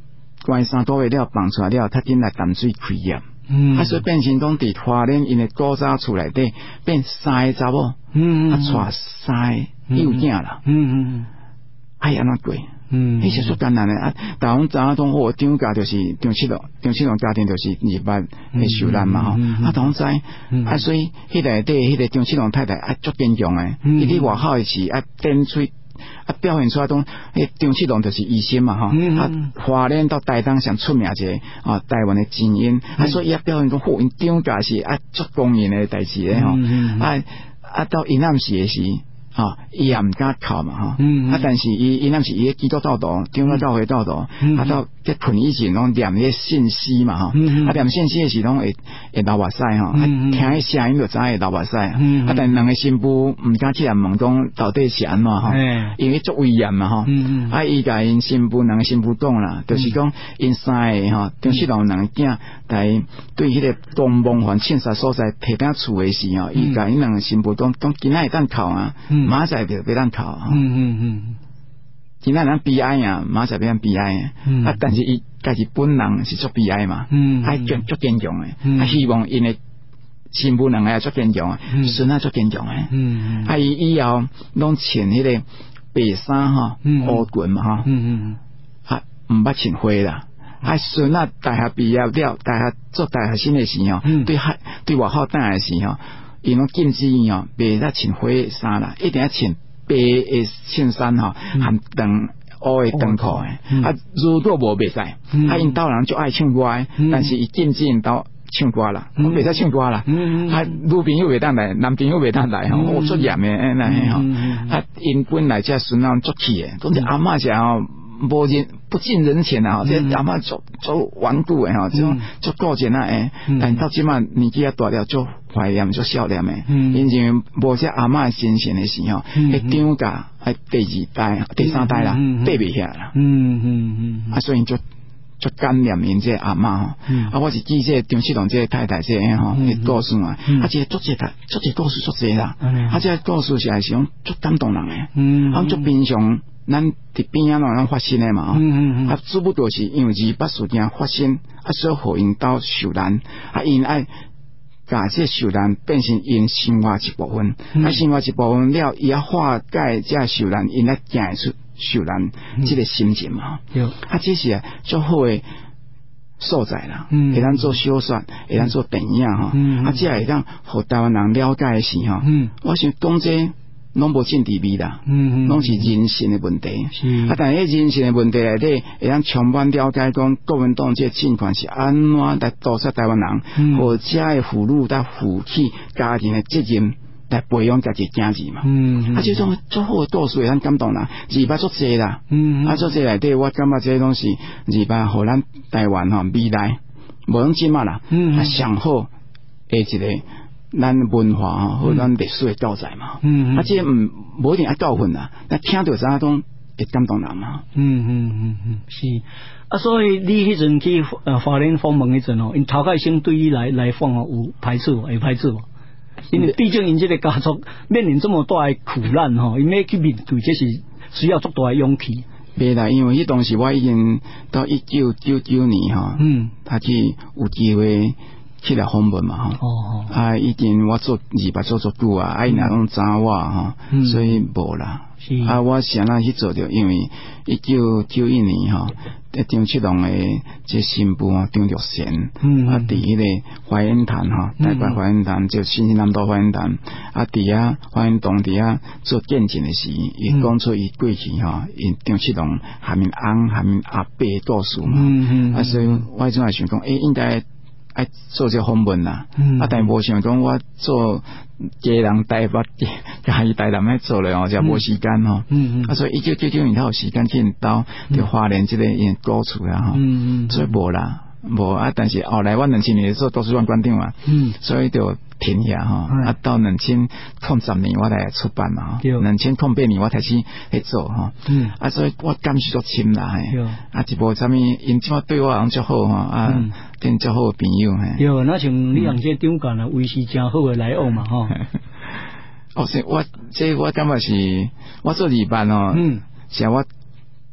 关三个月了放出来了，他紧来淡水开业。嗯，啊，所以变成讲伫花莲因的古早厝内底变三个查某，嗯，啊，带三个幼囝啦，嗯嗯，哎安怎过？嗯，迄是足艰难的啊！大家知影讲，我张家就是张七龙，张七龙家庭就是二八的受难嘛吼，啊，大家知，啊，所以迄内底迄个张七龙太太啊，足坚强诶，伊伫外口诶时啊，点出。啊，表现出来种，迄张七龙就是医生嘛，吼、嗯，啊，花莲到台东上出名一个啊，台湾的精英，嗯、啊，所以伊啊表现讲，好，因张家是啊足公认的代志咧，吼、嗯，啊啊到阴暗时的时，啊，伊也毋敢哭嘛，吼、嗯，啊，但是伊阴暗时伊基督教徒，张家教会教徒，嗯、啊到即困以前拢念迄信息嘛，吼、嗯，啊念信息的时拢会会流目屎吼，嗯、啊听迄声音就知会流目屎，嗯、啊，但两个新妇毋敢去人问讲到底是安怎吼。因为足威严嘛吼，嗯嗯啊，伊甲因新妇两个新妇讲啦，就是讲因三个吼，张七郎两个囝，来对迄个东望环庆杀所在提顶厝诶时吼，伊甲因两个新妇讲，讲今仔会当哭啊，明仔就别当哭啊，嗯嗯嗯，今仔咱悲哀啊，明仔别当悲哀啊，嗯、啊，但是伊家己本人是足悲哀嘛，嗯，啊，足足坚强诶，嗯、啊，希望因诶。新妇两个足坚强啊，孙仔足坚强啊，嗯，啊伊以后拢穿迄个白衫吼，乌裙嘛吼，嗯嗯，啊毋捌穿花啦，啊孙仔大学毕业了，大学做大学生诶时吼，对海对外口等诶时吼，伊拢禁止伊吼，袂使穿花衫啦，一定要穿白诶衬衫吼，含长乌诶长裤诶，啊如果无袂使，啊因兜人足爱唱歌诶，但是伊禁止因兜。唱歌啦，我袂使唱歌啦，啊，女朋友袂当来，男朋友袂当来吼，我出严诶，安尼吼，啊，因本来遮孙仔足气诶，总之阿嬷是吼无人不近人情啊，这阿嬷做做顽固诶吼，这种足顾情啊诶，但到即满年纪啊大了，足怀念足少年诶，因为无遮阿嬷精神诶时候，迄张家啊第二代、第三代啦，缀袂下啦，嗯嗯嗯，啊，所以就。就感念因这阿嬷吼，嗯、啊，我是记这张七龙这太太这个吼的故事啊，嗯、啊，这足济个足济故事足济啦，嗯、啊，这故事是还是讲足感动人诶，嗯，啊，足平常咱伫边啊那样发生诶嘛，嗯嗯啊，只不过是因为二八事件发生，啊，所以互因兜受难，啊，因爱把这受难变成因生活一部分，嗯、啊，生活一部分了，伊啊化解这受难，因来行出。受难这个心情嘛，嗯、啊，这是啊足好诶所在啦，嗯，会当做小说，会当做电影哈，嗯、啊，这会当互台湾人了解诶时吼，嗯，我想讲这拢无政治味啦，嗯嗯，拢是人性诶问题，是啊，但係人性诶问题内底会当充分了解講國民黨這情況是安怎來督促台灣人，或者誒婦女來負起家庭誒責任。来培养家己囝兒嘛，嗯，啊，這種足好嘅故事，咱感動啦，二八足濟啦，嗯，啊，足濟內底，我感覺這種是二八，互咱台灣吼未來，無論即嘛啦，嗯，啊，上好誒一個咱文化吼，和咱歷史嘅教材嘛，嗯，啊，這唔無一定愛教訓啦，但聽到啥種會感動人嘛，嗯嗯嗯嗯，是，啊，所以你迄陣去呃花蓮訪問迄陣哦，因頭家先對伊來來訪哦，有排斥無？會排斥無？因為畢竟因這個家族面臨這麼大的苦難吼，因要去面對，這是需要足大的勇氣。袂啦，因為迄當時我已經到一九九九年吼，嗯，他去有機會去來訪問嘛吼，哦，啊，已經我做二八做足久啊，啊，因也攏知我吼，嗯、所以無啦。啊，我先啦去做着，因為一九九一年吼，張七郎誒這新婦啊，張玉嫻，嗯、啊，佇迄個花園壇吼，台北花園壇就新興南道花園壇，啊，佇遐花園堂佇遐做見證誒時，伊講出伊過去吼，因張七郎含因翁含因阿伯誒故事嘛，嗯嗯、啊，所以我迄陣也想講，誒、欸，應該愛做這訪問啦，嗯、啊，但無想講我做。家人台北家己台南喺做咧，哦，就無時間吼。嗯嗯。啊，所以一九九九年才有時間去到就花蓮即個因古厝啊吼。嗯嗯。所以無啦，無啊，但是後來我兩千年做圖書館館長嘛。嗯。所以就停下吼，嗯、啊，到兩千零十年我來出版嘛。對。兩千零八年我開始去做吼。嗯。啊，所以我感受足深啦，嘿。對。啊，一無啥物，因即馬對我人足好吼，啊。嗯。變足好嘅朋友嘿，對，那像你用這張干啊，維繫真好嘅來往嘛吼。哦，是我這我感覺是，我做二班哦，嗯，是我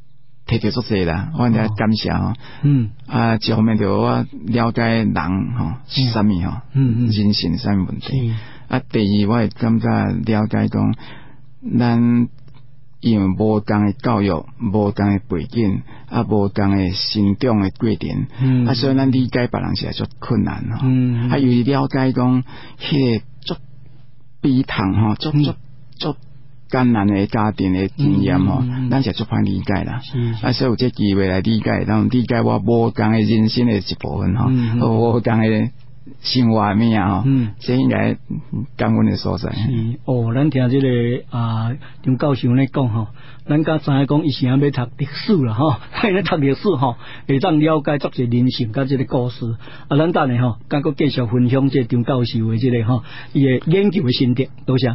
摕到足济啦，我哋感謝吼。嗯，啊，一方面就我了解人吼是啥物吼，嗯嗯，人性啥物問題。啊，第二我會感覺了解講，咱因為無同嘅教育、無同嘅背景、啊無同嘅成長嘅過程，嗯，啊，所以咱理解別人是足困難吼。嗯，啊，由於了解講，迄個足悲痛吼，足足足。艱難的家庭的經驗吼，咱就足歹理解啦。啊，所以有這機會來理解，然後理解我無同嘅人生嘅一部分吼，無同嘅生活面啊吼，這應該感恩嘅所在。 哦，咱聽這個啊張教授咧講吼，咱甲知影講伊是安要讀歷史啦吼，喺咧讀歷史吼，會當了解足儕人性甲這個故事。啊，咱等下吼，甲個繼續分享這張教授嘅這個吼，伊嘅研究嘅心得，多謝。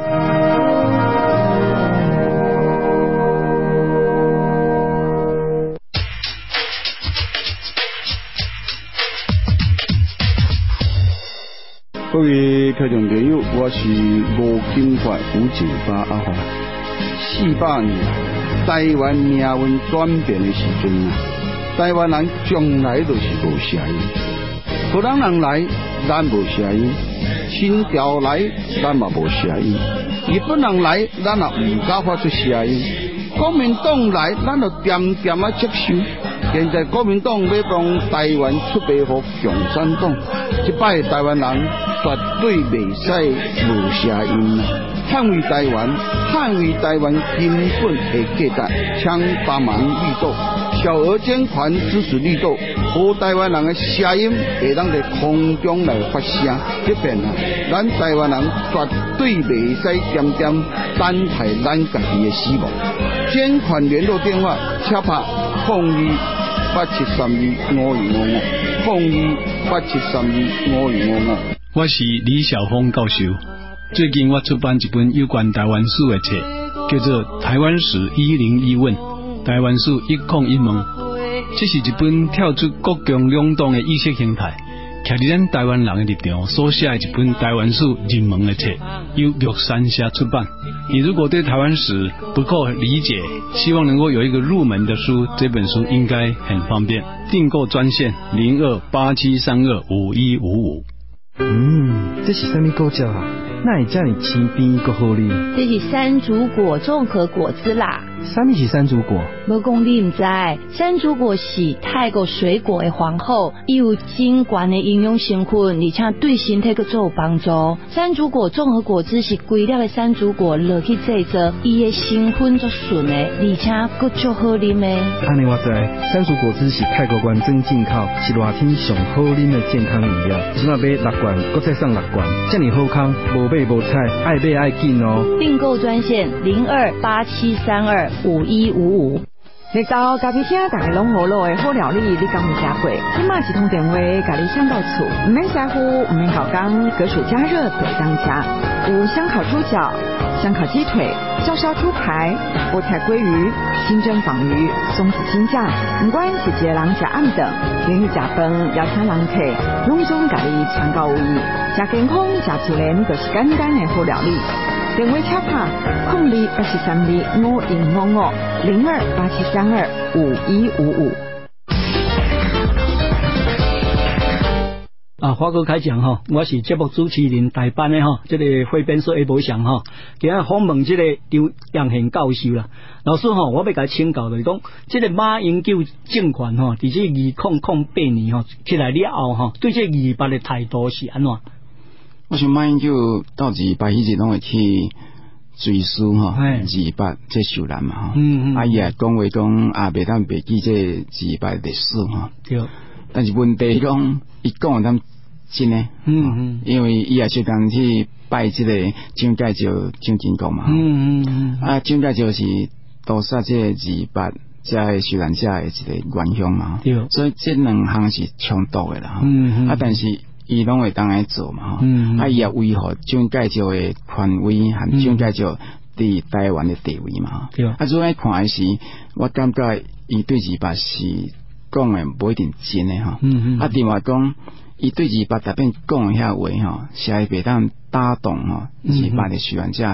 各位聽眾朋友，我是吳金懷吳景發阿華。四百年台灣命運轉變的時陣啊，台灣人從來都是無聲音。荷蘭人來，咱無聲音；清朝來，咱嘛無聲音；日本人來，咱也唔敢發出聲音。國民黨來，咱就點點啊接受。現在國民黨要幫台灣出賣給共產黨，這擺台灣人絕對袂使無聲音啦！捍衛台灣，捍衛台灣根本的價值，請幫忙綠豆，小額捐款支持綠豆，和台灣人的聲音會當在空中來發聲。這邊啊，咱台灣人絕對袂使點點等待咱家己的死亡。捐款聯絡電話：七拍空二。八七三二五二五五，空二八七三二五二五五。 我是李曉峰教授。最近我出版一本有關台灣史的冊，叫做《台灣史一零一問》，台灣史一空一問。這是一本跳出國共兩黨的意識形態，徛在咱台灣人的立場所寫的一本台灣史入門的冊，由玉山社出版。你如果對台灣史不夠理解，希望能夠有一個入門的書，這本書應該很方便。訂購專線零二八七三二五一五五。 嗯，這是什麼果汁啊？那會這麼清甜又好哩？ 這是山竹果綜合果汁啦。 什麼是山竹果？ 無講你唔知，山竹果是泰國水果的皇後，伊有真懸的營養成分，而且對身體佫做有幫助。山竹果綜合果汁是規粒的山竹果落去製作，伊的成分足純的，而且佫足好啉的。 安尼我知，山竹果汁是泰國原裝進口，是熱天上好啉的健康飲料。只要買六罐，佫再送六罐，這麼好康，無買無菜，愛買愛緊哦。 訂購專線零二八七三二五一五五。 歷到咖啡廳，大家攏好樂的好料理，你敢有食過？今嘛一通電話，甲你送到厝，唔免師傅，唔免搞工，隔水加熱都當家。有香烤豬腳、香烤雞腿、照燒豬排、菠菜鮭魚、清蒸鯇魚、松子青醬，唔管是一個人食暗頓，連去食飯邀請人客，攏總甲你傳到位。食健康、食自然，就是簡單的好料理。電話插拍空二八七三二五一五五零二八七三二五一五五。 啊，華哥開講吼，我是節目主持人代班的吼，這個匯編說下晡上吼，今日訪問這個張楊賢教授啦。老師吼，我要甲請教就是講，這個馬英九政權吼，佇這二零零八年吼起來了後吼，對這二八的態度是安怎？ 我想馬英九到二八以前攏會去追溯吼，二八這受難嘛吼，嗯嗯，啊伊也講話講啊，袂當袂記這二八歷史吼，對。但是問題講，伊講咱真誒，嗯嗯，因為伊也是講去拜這個蔣介石蔣經國嘛，嗯嗯，啊蔣介石是屠殺這二八這受難者誒一個原鄉嘛，對。所以這兩項是衝突誒啦，嗯嗯，啊但是。伊攏會當來做嘛，嗯、啊伊也維護蔣介石嘅權威和蔣介石佇台灣嘅地位嘛，對、嗯。啊，所以看嘅是，我感覺伊對二八是講嘅不一定真嘅哈，嗯嗯、啊，另外講，伊對二八特別講嘅遐話吼，是會袂當打動吼二八嘅受難者嘅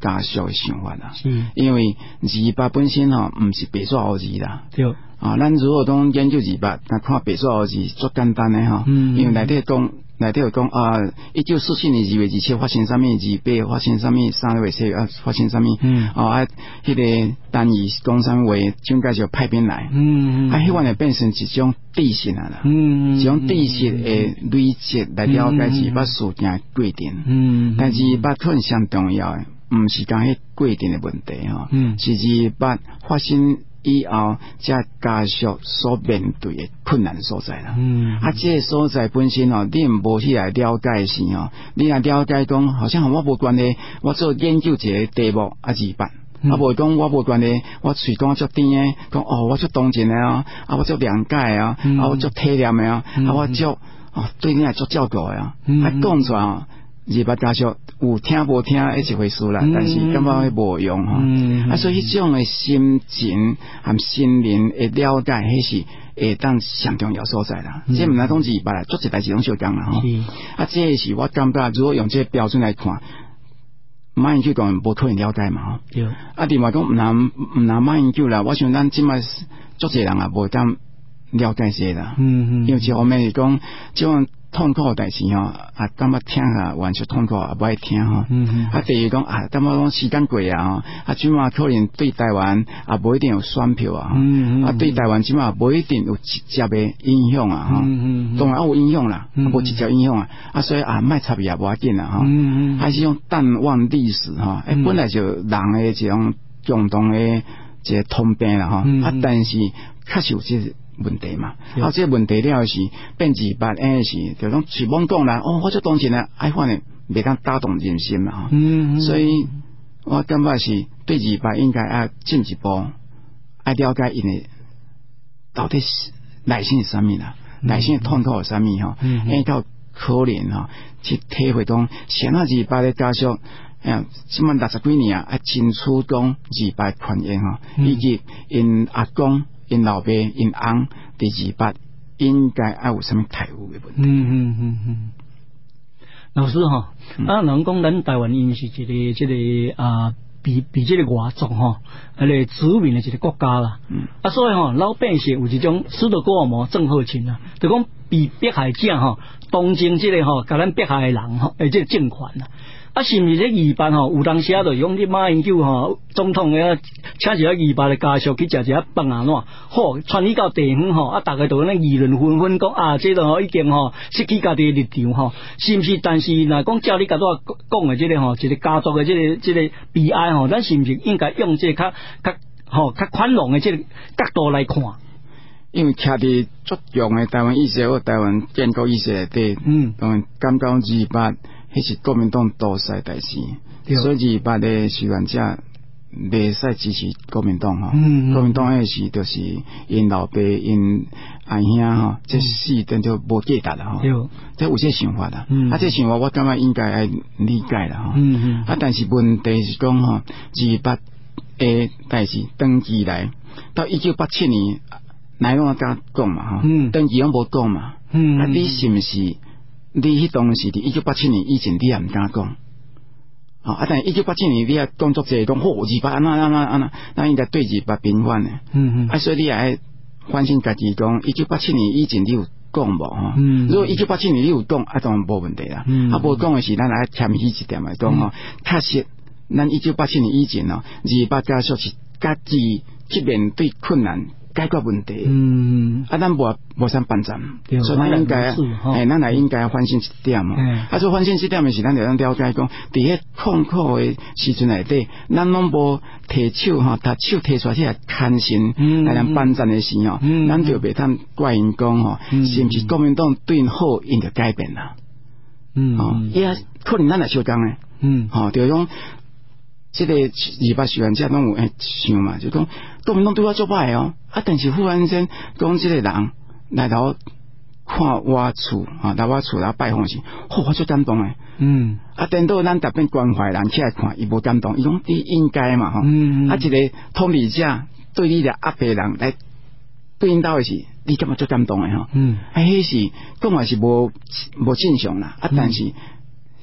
家属的想法啦。是，因为二八本身吼毋是白纸黑字啦。对。啊，咱如果讲研究二八，那看白纸黑字足简单诶吼。嗯。因为内底讲。内底有讲啊，一九四四年二月二七發生啥物，二八發生啥物，三月四月啊發生啥物，嗯，哦啊，迄、那個單義講啥物話，蔣介石派兵來，嗯嗯，啊，迄款就變成一種地形啊啦，嗯，一種地形誒累積來了解二八事件嘅過程，嗯，但是二八很上重要誒，毋是講迄過程嘅問題吼，嗯，是二八發生以後，即家屬所面對嘅困難所在啦。嗯，啊，即個所在本身哦，你毋無去來了解時哦，你若了解講，好像我無關係，我做研究一個題目啊二八，啊無講我無關係，我隨講足甜誒，講哦我足同情誒啊，啊我足諒解啊，啊我足體諒誒啊，啊我足哦對你係足照顧誒啊，啊講出來哦。二八家屬有聽無聽係一回事啦，嗯、但是感覺係無用吼、嗯，啊，所以迄種嘅心情和心靈嘅了解，迄是會當上重要所在啦。即毋係講二八啦，做一代志攏相共啦吼。啊，這是我感覺，如果用這個標準來看，馬英九講無可能了解嘛吼。啊，另外講毋通毋通馬英九啦，我想咱即擺足儕人也無當了解這啦。嗯嗯，因為一方面是講即種。痛苦代志吼，啊，感覺聽下完全痛苦，也不愛聽吼。嗯啊，第二講啊，感覺講時間過啊，吼，啊，即馬可能對台灣也無一定有選票啊，嗯啊，對台灣即馬無一定有直接嘅影響啊，吼、嗯，當然有影響啦，嗯、啊，無直接影響啊，啊，所以啊，賣插也無要緊啦，吼、嗯，還是用淡忘歷史哈，誒、嗯，本來就人嘅一種共同嘅一個通病啦，吼、嗯，啊，但是確實有這問題嘛，啊，這個問題了是變二八誒是，就講隨便講啦，哦，我做當前咧，哎，反正未當打動人心嘛，嗯，所以我感覺是對二八應該要進一步，愛了解因嘅到底是內心是啥物啦，內心嘅痛苦係啥物吼，應該可憐吼，去體會講，像那二八嘅家屬，誒，即滿六十幾年啊，啊，爭取講二八權益吼，以及因阿公。因老爸、因翁第二八應該要有什麼態度嘅問題？嗯嗯嗯嗯。 老師哈，啊，人講咱台灣因是一個、這個啊，比比這個外族哈，係嚟殖民嘅一個國家啦。嗯。啊，所以哈，老百姓有一種斯德哥爾摩症候群啊，就講被迫害者哈，同情這個哈，甲咱迫害嘅人哈，誒，這個政權啊。啊，是毋是咧二八吼？有當時啊，就用啲馬英九吼總統嘅，請一個二八嘅家屬去食一下飯啊，喏，好傳去到地方吼，啊，大家都咧議論紛紛講啊，這個吼已經吼失去家己嘅立場吼，是毋是？但是嗱，講照你家多講嘅這個吼，一個家族嘅這個這個悲哀吼，咱是毋是應該用這個較較吼較寬容嘅這個角度來看？ 因為徛佇足用嘅台灣意識或台灣建國意識內底，嗯，當然感覺二八。迄是國民黨獨裁代志，所以二八嘅志願者袂使支持國民黨吼。嗯嗯、國民黨迄時就是因老爸、因阿兄吼，這四等就無價值啦吼。即有這想法啦，嗯、啊，這想法我感覺應該愛理解啦吼。嗯嗯、啊，但是問題是講吼，二八嘅代志登記來到一九八七年，哪樣甲講嘛吼？嗯、登記攏無講嘛？嗯、啊，你是毋是？你迄當時佇一九八七年以前，你也毋敢講，啊！但係一九八七年你也講作者講，好二八安那安那安那，那應該對二八平反嘅。嗯嗯。啊，所以你也愛反省家己講，一九八七年以前你有講無？吼。嗯。如果一九八七年你有講，啊，當然無問題啦。嗯。啊，無講嘅是，咱來添起一點來講吼，確實，咱一九八七年以前哦，二八家屬是家己去面對困難。解決問題，嗯，啊，咱無無啥辦法，所以咱應該，誒，咱來應該反省一點哦。啊，所以反省一點嘅是，咱就要了解講，佇迄痛苦嘅時陣內底，咱攏無提手吼，把手提出來去牽線，來咱辦戰嘅時候，咱就袂通怪因講吼，是毋是國民黨對因好，因就改變啦？嗯，哦，伊啊，可能咱也相共誒，嗯，吼，就講。即個二八志願者攏有誒想嘛，就講國民黨對我做歹哦，啊，但是忽然間講即個人來頭看我厝啊，來我厝來拜訪時，哦，我最感動誒，嗯，啊，等到咱特別關懷人起來看，伊無感動，伊講你應該嘛，吼，嗯，啊，一個統治者對你個壓迫人來對應到誒時，你感覺最感動誒吼，嗯，啊，迄是講話是無無正常啦，啊，但是。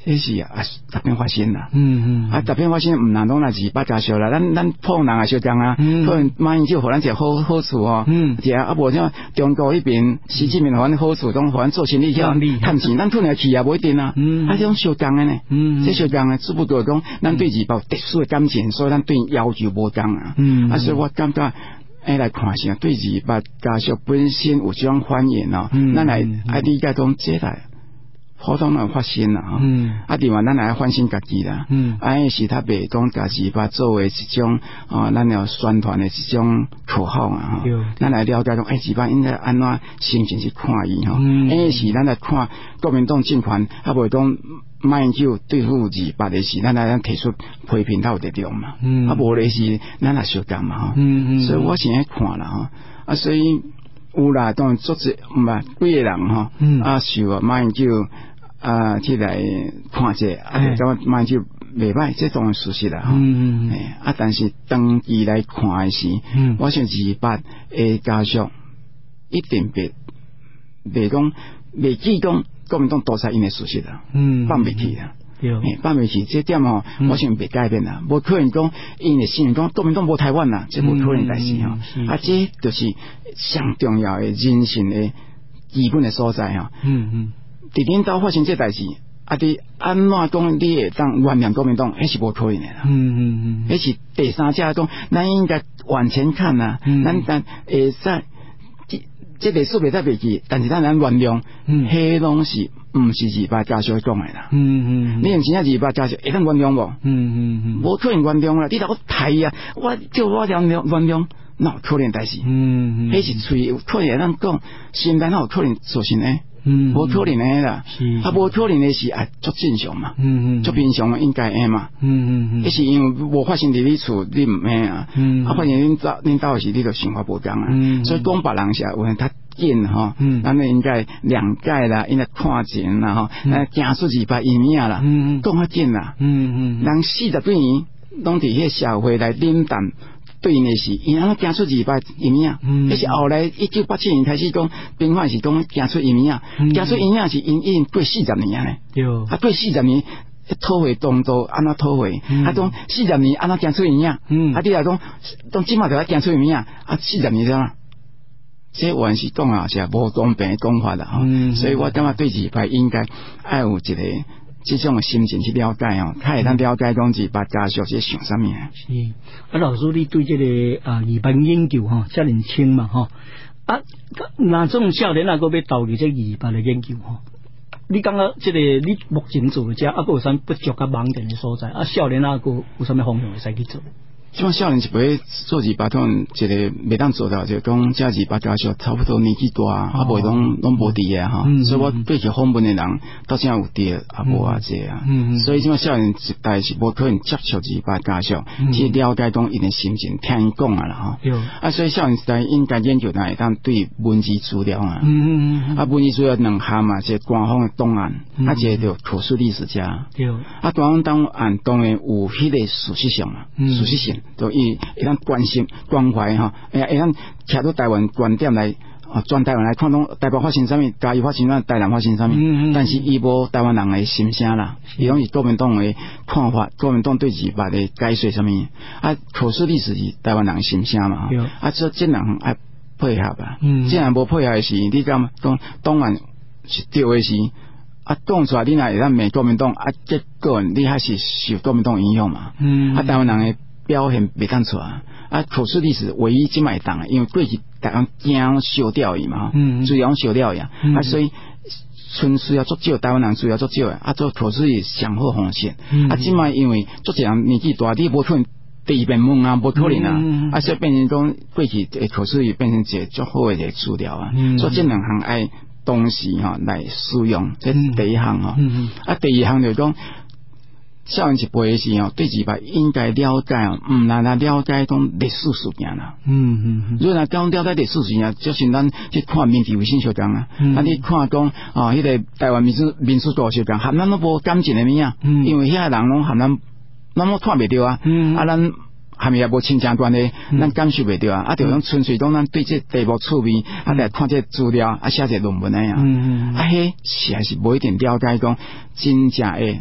这是啊，特别发生啦， 嗯嗯， 啊，特别发生唔难拢来二八加少啦，咱咱碰人啊小张啊，可能马英九互咱一个好好处哦，嗯，是啊，啊无像中国迄边习近平互咱好处，拢互咱做生意遐趁钱，咱可能去也无一定啊，嗯，啊，这种小张的呢，嗯，这小张的只不过讲，咱对二八特殊的感情，所以咱对要求无同啊，嗯，啊，所以我感觉。诶，来看下对二八家属本身有这种反应哦，咱来爱理解讲这来普通人发生啦，嗯，啊，另外咱来反省家己啦，嗯，啊，是他袂讲家二八作为一种啊，咱要宣传的一种口号啊，咱来了解讲，诶，二八应该安怎心情去看伊吼，诶，是咱来看国民党政权，啊，袂讲。马英九对付二八的是，咱来咱提出批评他有得着嘛，嗯，啊，无咧是咱来小干嘛，嗯嗯，所以我现在看啦哈，啊，所以有啦，当组织唔係几个人哈，嗯，啊，受马英九啊，即来看者，啊，就马英九袂歹，这当然事实啦，嗯嗯，诶，啊，但是长期来看的是，嗯，我想二八的家属一定别袂讲袂记讲。国民党多晒因的事实啦，嗯，放袂起啦，对，放袂起这点哦，我想袂改变啦，无可能讲因的心讲国民党无台湾啦，这无可能代志哈，啊，这就是上重要的人性的基本的所在哈，嗯嗯，伫领导发生这代志，啊，伫安怎讲你会当原谅国民党，迄是无可能的啦，嗯嗯嗯，迄是第三者讲，咱应该往前看呐，咱咱会使。这历史袂使袂记，但是咱咱原谅，迄拢是毋是二八家属讲诶啦。嗯嗯，你用真正二八家属会当原谅无？嗯嗯嗯，无可能原谅啦！你若我刣啊，我叫我原谅原谅，那有可能代志。嗯嗯，迄是喙有可能咱讲，心内哪有可能做成诶？嗯，无可能诶啦。是，啊，无可能诶是啊，足正常嘛。嗯嗯，足平常应该诶嘛。嗯嗯嗯，迄是因为无发生伫你厝，你毋诶啊。嗯，啊，发现恁走恁兜是你著想法无同啊。嗯，所以讲别人是有人较紧吼，嗯，咱们应该谅解啦，应该看钱啦吼，呃，行出二八一命啦，嗯嗯，讲较紧啦。嗯嗯，人四十几年拢伫迄社会来冷淡。对呢是，因安怎行出二八一命，嗯，迄是后来一九八七年开始讲，兵法是讲行出一命，行出一命是因因过四十年啊，对，啊过四十年讨回当初安怎讨回，啊讲四十年安怎行出一命，嗯，啊你来讲，当即马就要行出一命，啊四十年怎啊？这原是讲啊是无公平的讲法啦，吼、嗯，所以我感觉对二八应该爱有一个。这种心情去了解哦，他会当了解讲二八家属是想啥物啊？是啊，老师你对这个啊二八研究哈，遮年轻嘛哈啊，那种少年啊，个要投入这二八的研究哈，你感觉这个你目前做这啊，个有啥不足甲盲点的所在啊？少年啊，个有啥物方向会使去做？ 即种少年一辈做二八通，一个袂当做到，就讲这二八家属差不多年纪大，啊无拢拢无伫啊哈，所以我对起访问的人到现在有伫啊无啊这啊，所以即种少年一代是无可能接受二八家属，去了解讲因的心情，听伊讲啊啦哈，啊所以少年时代应该研究哪会当对文字资料啊，啊文字资料两项嘛，一个官方的档案，啊一个就口述历史家，啊官方档案当然有迄个事实上啊，事实性。就伊会当关心关怀哈，哎会当徛到台湾观点来啊，全台湾来看拢台北发生啥物，嘉义发生啥，台南发生啥物，嗯嗯，但是伊无台湾人的心声啦，伊拢是国民党的看法，国民党对二八的解说啥物，啊，口述历史是台湾人的心声嘛，啊，这这两项爱配合啊，嗯，既然无配合的是，你讲讲当然是对的是。啊，讲出来你若会当骂国民党，啊，结果你还是受国民党影响嘛，嗯，啊，台湾人的表现袂当出啊，啊，口述历史唯一即卖当，因为过去台湾惊烧掉伊嘛，嗯，资料烧掉呀，嗯、啊，所以纯需要足少，台湾人资料足少啊，做口述历史上好方式，嗯、啊，即卖因为足一人年纪大，你无可能第二遍问啊，无可能啊，嗯、啊，所以变成讲过去诶口述历史变成一个足好诶一个资料啊，嗯、所以这两项爱。东西哈来使用，这是第一项哈。嗯嗯、啊，第二项就讲，少年一辈时哦，对二八应该了解哦，唔难来了解讲历史事件啦。嗯嗯，如果讲了解历史事件，就是咱去看民主卫生小讲啊，嗯、啊，你看讲啊，迄、那个台湾民主民主党小讲，含咱都无感情的物啊，嗯、因为遐人拢含咱，咱拢看袂到啊，嗯、啊咱。还没也无亲情关系，咱感受袂到啊！啊，就讲纯粹讲咱对这题目趣味，啊来看这资料，啊写这论文的呀。嗯嗯。啊，迄是还是无一定了解讲真正诶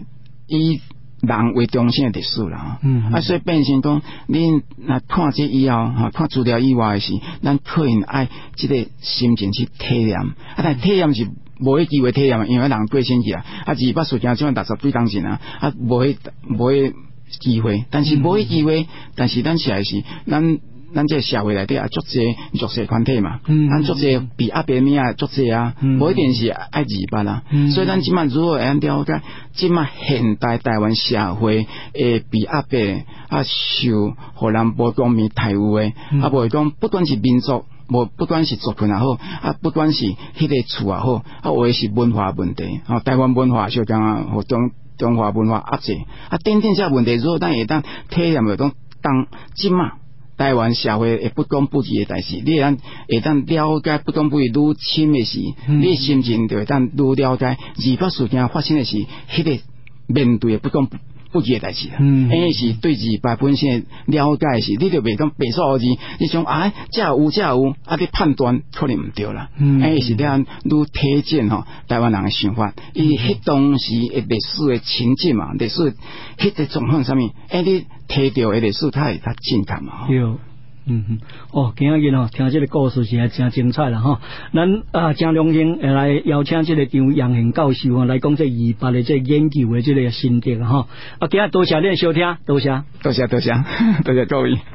以人为中心的历史啦，嗯，啊，所以变成讲，恁若看这以后，哈，看资料以外的是，咱可能爱这个心情去体验，啊，但体验是无迄机会体验，因为人过身去啊，啊，二百事件只六十几工钱啊，啊，无迄无迄机会，但是无迄机会，嗯、但是咱实在是咱。咱这社会内底啊，足济弱势团体嘛，嗯，咱足济被压迫命啊，足济啊，无、嗯、一定是爱二八啦，嗯、所以咱即马如果会了解，即马现代台湾社会诶被压迫啊，受荷兰波光迷台污诶，嗯、啊，无讲不管是民族，无不管是族群也好，啊，不管是迄个厝也好，啊，或者是文化问题，啊，台湾文化小讲啊，或中中华文化压制，啊，等等这问题，如果咱会当体验会当当即马。台湾社会会不公不义的代志，你会会当了解不公不义愈深的事，嗯、你心情就会当愈了解二八事件发生的是迄个面对的不公不义的代志啦。嗯，因为是对二八本身的了解是，你就袂当白数字，你想啊，这有这有，啊，你判断可能唔对啦。嗯，因为是咱愈体检吼，台湾人的想法，伊迄当时的历史的情境嘛，历史迄个状况上面，哎你。提到的历史，它会较正确嘛？对，嗯嗯，哦，今日吼听这个故事是真精彩啦吼。咱啊真荣幸来邀请这个张杨宪教授吼来讲这二八的这研究的这个心得哈。啊，今日多谢恁收听，多谢，多谢，多谢，多谢各位。